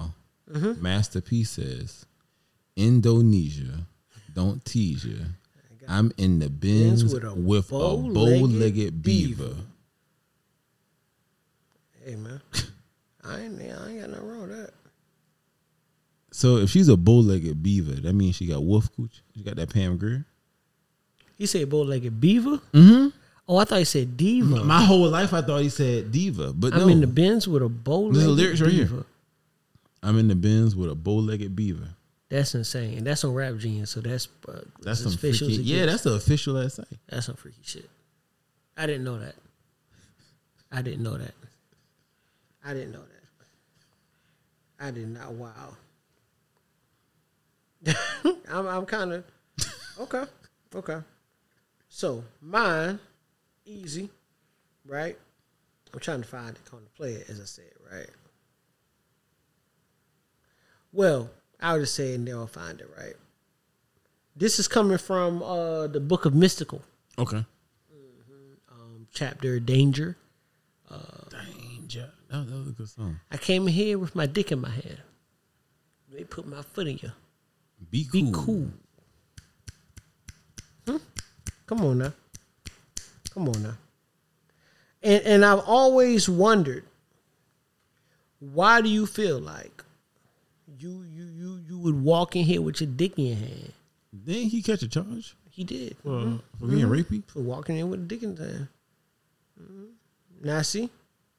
Master P says, Indonesia, don't tease ya. I'm in the bins with a bow-legged beaver. Hey, man. I ain't got nothing wrong with that. So if she's a bow-legged beaver, that means she got wolf cooch. She got that Pam Grier. He said bow-legged beaver? Mm-hmm. Oh, I thought he said diva. My whole life I thought he said diva, but I'm no. in the bins with a bow-legged There's the lyrics right beaver. here. I'm in the bins with a bow-legged beaver. That's insane. That's on Rap Genius, so that's That's some official. freaky. Yeah, that's the official ass site. That's some freaky shit. I didn't know that. I did not. Wow. I'm kind of okay. So mine, easy, right? I'm trying to find it on the player, as I said, right? Well, I'll just say it and they'll find it, right? This is coming from the Book of Mystical. Okay. Chapter Danger. Danger. That was a good song. I came in here with my dick in my hand. They put my foot in you. Be cool. Be cool. Come on now. And I've always wondered, why do you feel like you would walk in here with your dick in your hand? Didn't he catch a charge? He did. For being rapey? For walking in with a dick in his hand. Now see?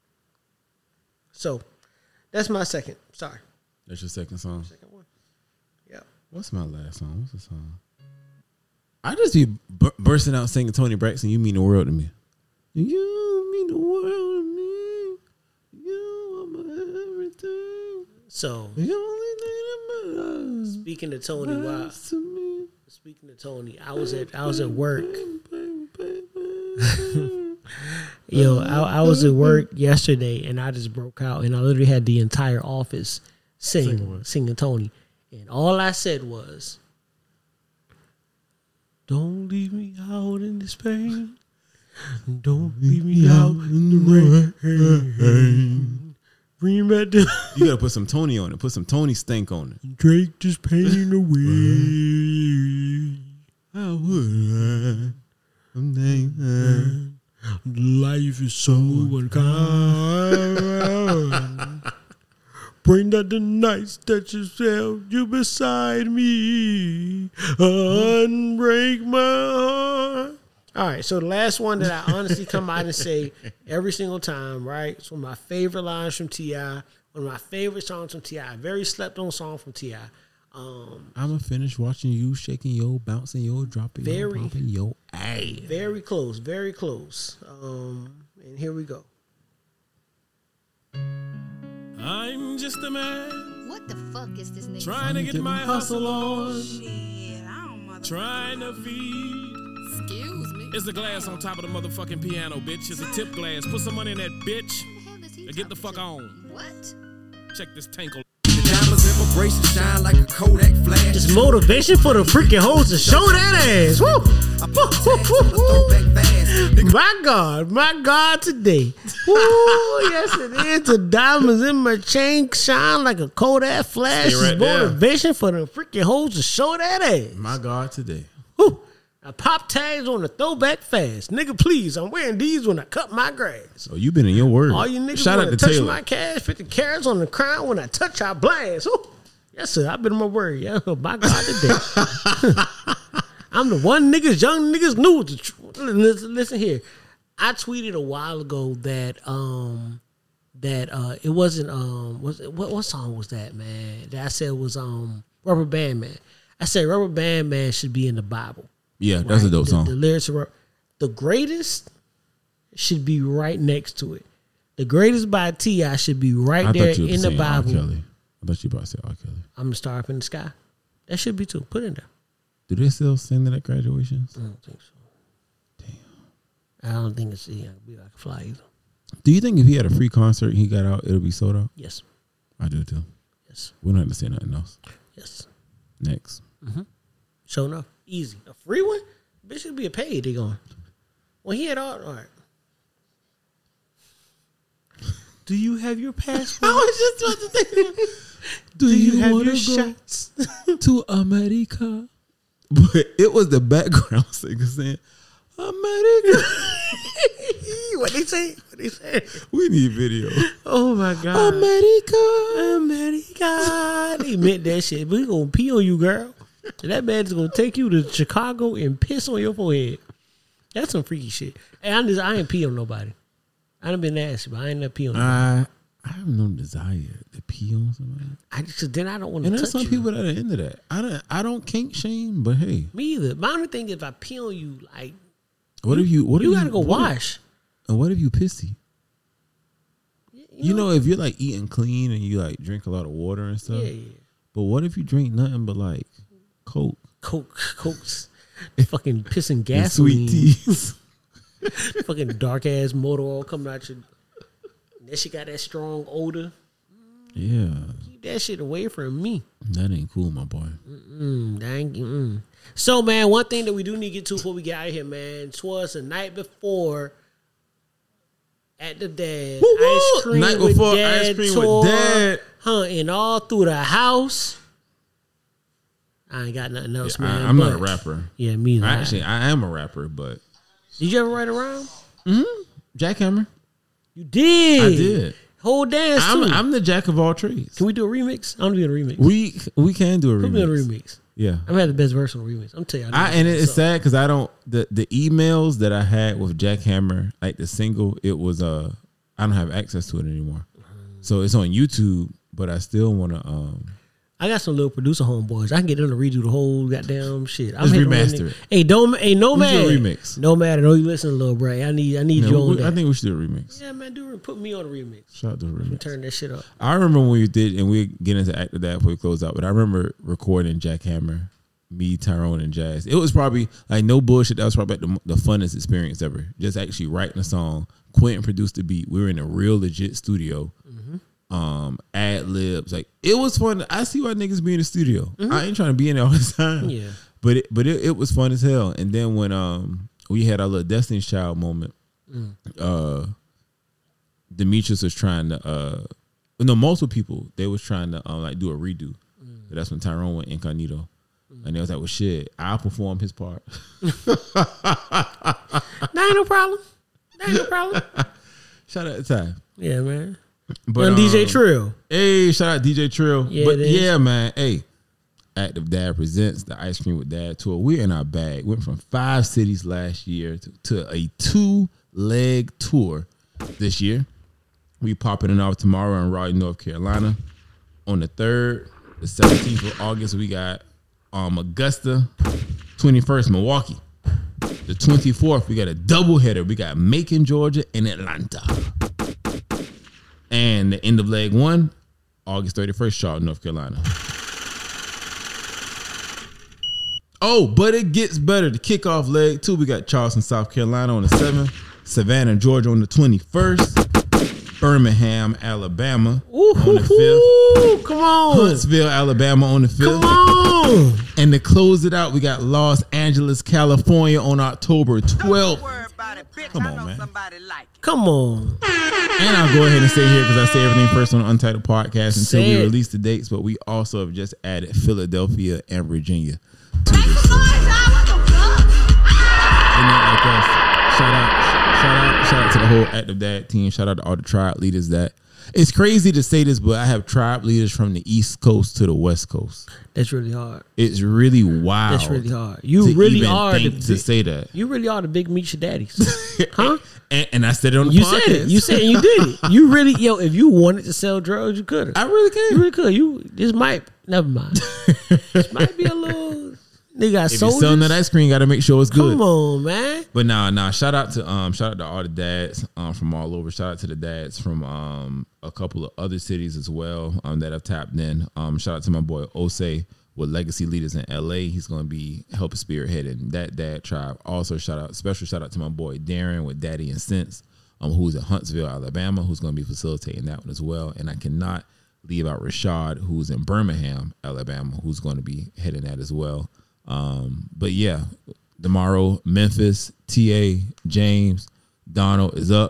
So, that's my second. Sorry. That's your second song? Second one. Yep. What's my last song? What's the song? I just be bursting out singing Tony Braxton, You Mean the World to Me. You mean the world to me. You are my everything. So, The only thing that matters. speaking to Tony, wow. To me. Speaking to Tony, I was at work. Yo, I was at work yesterday and I just broke out and I literally had the entire office singing Tony. And all I said was, don't leave me out in this pain. Don't leave me out in the rain. Bring back the You gotta put some Tony on it. Put some Tony stank on it. Drake this pain away. I would. Life is so unkind. Bring out the nights that you beside me. Unbreak my heart. All right, so the last one that I honestly come out and say every single time, right? It's one of my favorite lines from T.I., one of my favorite songs from T.I., very slept on song from T.I. I'ma finish watching you shaking yo, bouncing yo, dropping yo, popping yo, ay. Very close, very close. And here we go. I'm just a man What the fuck is this nigga? trying to get my hustle on, Shit, I don't motherfucking trying to feed. Excuse me. It's the glass on top of the motherfucking piano, bitch. It's a tip glass. Put some money in that bitch Who the hell is he and get the talking fuck to? on. What? Check this tankle. Diamonds in my bracelet shine like a Kodak flash. Just motivation for the freaking hoes to show that ass. Woo! My God, today. Woo, yes it is. The diamonds in my chain shine like a Kodak flash. Stay right It's there. motivation for the freaking hoes to show that ass. My God, today. Woo. I pop tags on the throwback fast. Nigga, please, I'm wearing these when I cut my grass. Oh, you been in your word. All you niggas Shout out want to to touch Taylor. my cash, 50 carats on the crown when I touch, I blast. Ooh. Yes, sir. I've been on my word. Yeah, by God today. I'm the one young niggas knew. Listen here. I tweeted a while ago that it wasn't what song was that, man? That I said was Rubber Band Man. I said Rubber Band Man should be in the Bible. Yeah, that's a dope The song. lyrics are the greatest should be right next to it. The greatest by T.I. should be right I there thought you were in the saying R. Bible. Kelly. I thought you about to say R. Kelly. I'm a star up in the sky. That should be too. Put it in there. Do they still sing that at graduations? I don't think so. Damn. I don't think it's be like a fly either. Do you think if he had a free concert and he got out, it'll be sold out? Yes. I do too. Yes. We don't have to say nothing else. Yes. Next. Sure enough. Easy. A free one? Bitch should be a paid. They going. Well, he had all right. Do you have your passport? I was just about to think. Do you have wanna your go shots? to America? But it was the background singer saying, America. What they say? What they say? We need video. Oh my God. America. They meant that shit. We gonna pee on you, girl. And that man is gonna take you to Chicago and piss on your forehead. That's some freaky shit. And I ain't pee on nobody. I done been nasty, but I ain't never pee on nobody. I have no desire to pee on somebody. Then I don't want to And touch there's some you. people that are into that. I don't kink shame, but hey, Me either. My only thing is if I pee on you, like what if you gotta go wash. And what if you pissy? You know, if you're like eating clean and you like drink a lot of water and stuff. Yeah. But what if you drink nothing but like Cokes, fucking pissing and gasoline, sweet teas? fucking dark ass motor oil coming out your. That shit got that strong odor. Yeah, Keep that shit away from me. that ain't cool, my boy. So, man, one thing that we do need to get to before we get out of here, man, twas the night before at the Dad. Woo-woo! Ice cream Night with before Dad Ice Cream tour, with Dad. hunting all through the house. I ain't got nothing else, man. I'm not a but- rapper. Yeah, me either. Actually, I am a rapper, but Did you ever write a rhyme? Jackhammer. You did. I did. Whole dance too. I'm the jack of all trades. Can we do a remix? I'm gonna do a remix. We can do a Put me on a remix. remix. Yeah. I'm gonna have the best verse on the remix. I'm telling you. And it's sad because I don't the emails that I had with Jackhammer, like the single, it was I don't have access to it anymore. So it's on YouTube, but I still want to I got some little producer homeboys. I can get them to redo the whole goddamn shit. Just hitting remaster on it. Hey, Nomad. We do a remix. Nomad, I know you listen, little Bray. I need you on that. I think we should do a remix. Yeah, man, put me on a remix. Shout out to a remix. Turn that shit up. I remember when we did, and we get into after that before we close out, but I remember recording Jackhammer, me, Tyrone, and Jazz. It was probably, like, no bullshit, that was probably the funnest experience ever. Just actually writing a song. Quentin produced the beat. We were in a real legit studio. Ad libs, like it was fun. I see why niggas be in the studio. I ain't trying to be in there all the time. Yeah. But it was fun as hell. And then when we had our little Destiny's Child moment, Demetrius was trying to multiple people, they was trying to like do a redo. So that's when Tyrone went incognito. And they was like, well shit, I'll perform his part. That ain't no problem. Shout out to Ty. Yeah, man. But On DJ Trill. Hey, shout out DJ Trill. Yeah, but it is. yeah, man. Hey, Active Dad presents the Ice Cream with Dad tour. We're in our bag. Went from 5 cities last year to a 2-leg tour this year. We popping it off tomorrow in Raleigh, North Carolina. On the 3rd, the 17th of August, we got Augusta. 21st, Milwaukee. The 24th, we got a doubleheader. We got Macon, Georgia, and Atlanta. And the end of leg 1, August 31st, Charlotte, North Carolina. Oh, but it gets better. The kickoff leg 2, we got Charleston, South Carolina on the 7th, Savannah, Georgia on the 21st, Birmingham, Alabama on the 5th, Come on. Huntsville, Alabama on the 5th. Come on. And to close it out, we got Los Angeles, California on October 12th. Come on, man. Come on. And I'll go ahead and stay here because I say everything first on the Untitled Podcast until Say we it. release the dates. But we also have just added Philadelphia and Virginia to this tour. Like us. Shout out to the whole Active Dad team. Shout out to all the tribe leaders. That it's crazy to say this, but I have tribe leaders from the East Coast to the West Coast. That's really hard. It's really wild. That's really hard. You to really even are think to say that. You really are the big meet your daddies. Huh? And I said it on the You podcast. said it. You said it. You did it. You really, if you wanted to sell drugs, you could have. I really can. You really could. This might, never mind. This might be a little, they got If you're soldiers. selling that ice cream, you got to make sure it's good. Come on, man. But nah. Shout out to all the dads from all over. Shout out to the dads from a couple of other cities as well that have tapped in. Shout out to my boy Osei with Legacy Leaders in LA. He's going to be helping spearheading that dad tribe. Also special shout out to my boy Darren with Daddy and Sense, who's in Huntsville, Alabama, who's going to be facilitating that one as well. And I cannot leave out Rashad, who's in Birmingham, Alabama, who's going to be heading that as well. But yeah, tomorrow, Memphis, TA, James, Donald is up.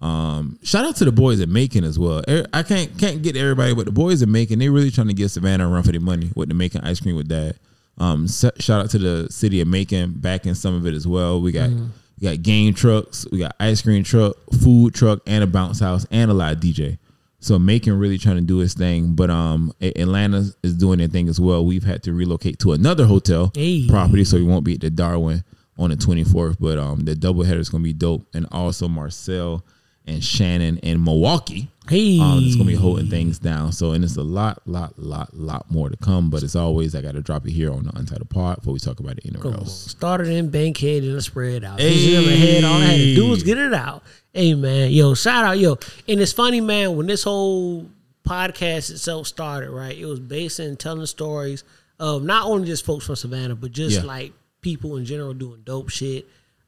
Shout out to the boys at Macon as well. I can't get everybody, but the boys at Macon, they really trying to give Savannah a run for their money with the Macon ice cream with Dad. Shout out to the city of Macon, backing some of it as well. We got game trucks, we got ice cream truck, food truck, and a bounce house, and a live DJ. So Macon really trying to do its thing, but Atlanta is doing their thing as well. We've had to relocate to another hotel property, so we won't be at the Darwin on the 24th. But the doubleheader is gonna be dope, and also Marcel and Shannon and Milwaukee. It's gonna be holding things down. So, and it's a lot more to come. But as always, I got to drop it here on the Untitled Pod before we talk about it anywhere else. Started in Bankhead and spread out. All I had to do was get it out. Hey man, yo, shout out, yo. And it's funny, man, when this whole podcast itself started, right? It was based in telling stories of not only just folks from Savannah, but just like people in general doing dope shit.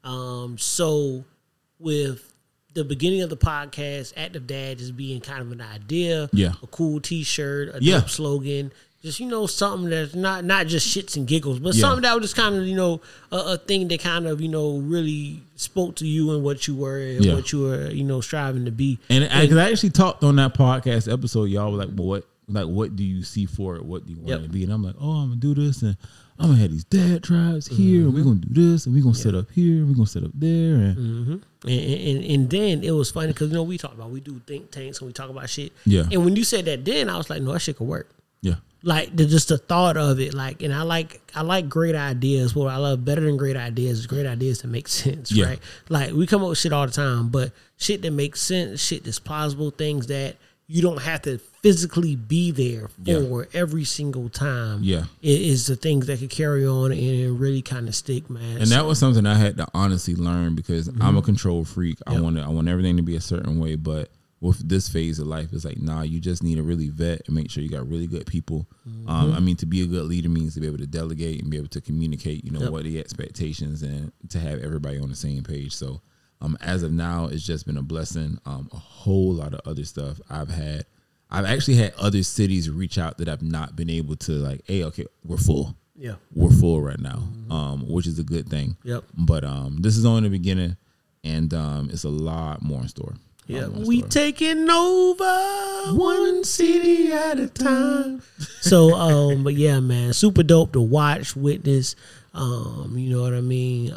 So with the beginning of the podcast, Active Dad just being kind of an idea, a cool T-shirt, a dope slogan, just something that's not just shits and giggles, but something that was just kind of a thing that kind of really spoke to you and what you were and what you were striving to be. And I actually talked on that podcast episode. Y'all were like, well, what do you see for it? What do you want it to be? And I'm like, I'm gonna do this, and I'm gonna have these dad tribes here, and we're gonna do this, and we're gonna set up here, and we're gonna set up there, and then it was funny because we talk about, we do think tanks and we talk about shit. And when you said that, then I was like, no, that shit could work. Like just the thought of it, like, and I like great ideas. What I love better than great ideas is great ideas that make sense, right? Like we come up with shit all the time, but shit that makes sense, shit that's plausible, things that you don't have to physically be there for every single time. Is the things that could carry on and really kind of stick, man. And that was something I had to honestly learn because I'm a control freak. I want everything to be a certain way, but with this phase of life, it's like, nah, you just need to really vet and make sure you got really good people. To be a good leader means to be able to delegate and be able to communicate, what the expectations and to have everybody on the same page. So as of now, it's just been a blessing. A whole lot of other stuff I've actually had other cities reach out that I've not been able to, like, hey, okay, we're full. We're full right now, which is a good thing. But this is only the beginning, and it's a lot more in store. We taking over one city at a time. So, but yeah, man, super dope to watch, witness. You know what I mean?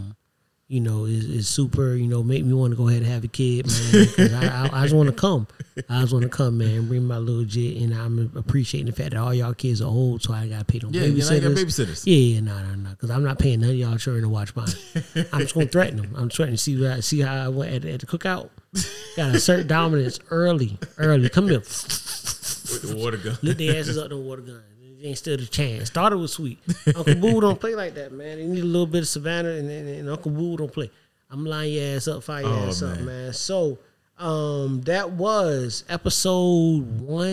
Is super, make me want to go ahead and have a kid, man. Because I just want to come. I just want to come, man, bring my little jit. And I'm appreciating the fact that all y'all kids are old, so I got to pay them babysitters. got babysitters. No. Because I'm not paying none of y'all children to watch mine. I'm just going to threaten them. I'm threatening to see how I went at the cookout. Got to assert dominance early. Come here. With the water gun. Lit their asses up the water gun. It ain't stood a chance. Started with sweet. Uncle Boo don't play like that, man. They need a little bit of Savannah, and Uncle Boo don't play. I'm lining your ass up, fire your ass up, man. So, that was episode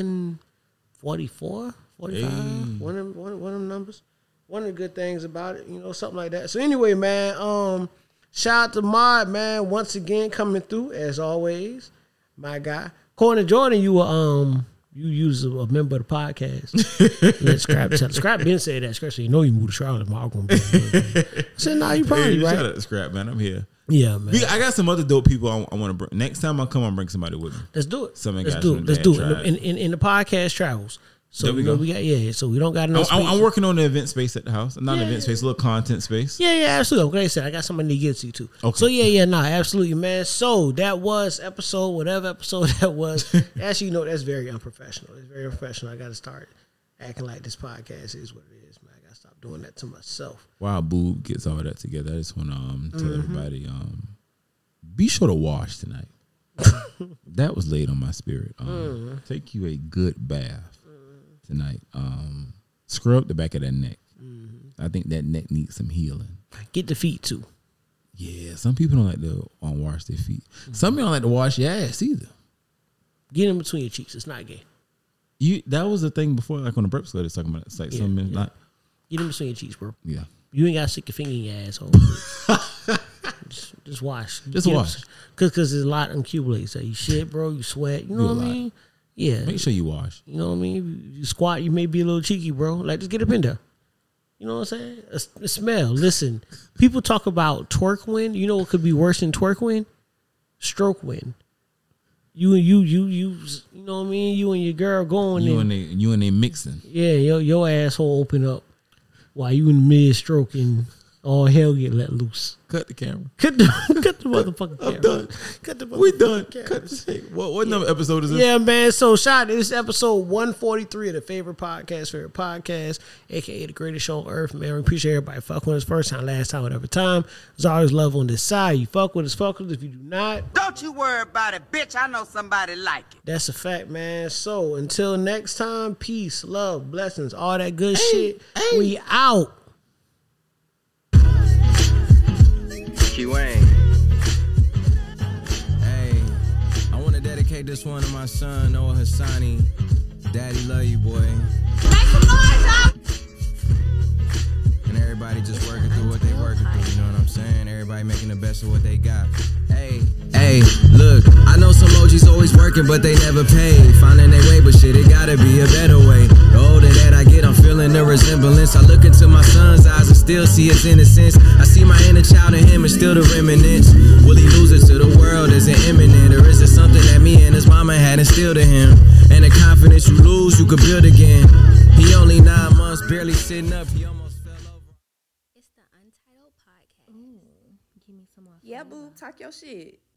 144, 45, one of them numbers. One of the good things about it, something like that. So anyway, man, shout out to Mod, man, once again coming through as always, my guy. Corner Jordan, you were you was a member of the podcast. Let Scrap tell. Scrap been said that. Scrap said, you moved to Charlotte. I said, nah, you probably right. Shout out to Scrap, man. I'm here. Yeah, man. I got some other dope people I want to bring. Next time I come, I'll bring somebody with me. Let's do it. Let's do it. In the podcast travels. So we got so we don't got enough space. I'm working on the event space at the house. Not an event space, a little content space. Yeah, absolutely. Like I said, I got somebody to get to too. Okay. So absolutely, man. So that was whatever episode that was. Actually, that's very unprofessional. It's very unprofessional. I got to start acting like this podcast is what it is, man. I got to stop doing that to myself. While Boo gets all that together, I just want to tell everybody, be sure to wash tonight. That was laid on my spirit. Take you a good bath tonight. Scrub the back of that neck. I think that neck needs some healing. Get the feet too. Yeah, some people don't like to wash their feet. Some people don't like to wash your ass either. Get in between your cheeks. It's not gay. That was the thing before, like on the Burp Squad, it's talking about. It's like something like. Get in between your cheeks, bro. Yeah. You ain't gotta stick your finger in your asshole. just wash. Wash. Because there's a lot accumulates. So you shit, bro. You sweat. You know what I mean? Yeah. Make sure you wash. You know what I mean? You squat, you may be a little cheeky, bro. Like, just get up in there. You know what I'm saying? A smell. Listen, people talk about twerk wind. You know what could be worse than twerk wind? Stroke wind. You know what I mean? You and your girl going You in. and they mixing. Yeah, your asshole open up while you in the mid stroke and all hell get let loose. Cut the camera. Cut the motherfucking camera. I'm done. Cut the We done. camera. Cut the shit. What number episode is this? Yeah, man. So, shout out. This is episode 143 of the favorite podcast, aka the greatest show on earth, man. We appreciate everybody fucking with us first time, last time, whatever time. There's always love on this side. You fuck with us, fuck with us. If you do not, Don't you worry about it, bitch. I know somebody like it. that's a fact, man. So, until next time, peace, love, blessings, all that good shit. We out. Wayne. Hey, I want to dedicate this one to my son, Noah Hassani. Daddy love you, boy. Make some noise, y'all. And everybody just working through what they working through, you know what I'm saying? Everybody making the best of what they got. Hey, look, I know some OGs always working, but they never pay. Finding their way, but shit, it gotta be a better way. The older that I get, I'm feeling the resemblance. I look into my son's eyes and still see his innocence. I see my inner child in him and still the remnants. Will he lose it to the world? Is it imminent? Or is it something that me and his mama had instilled in him? And the confidence you lose, you could build again. He only 9 months, barely sitting up, he almost fell over. It's the Untitled Podcast. Yeah, boo, talk your shit.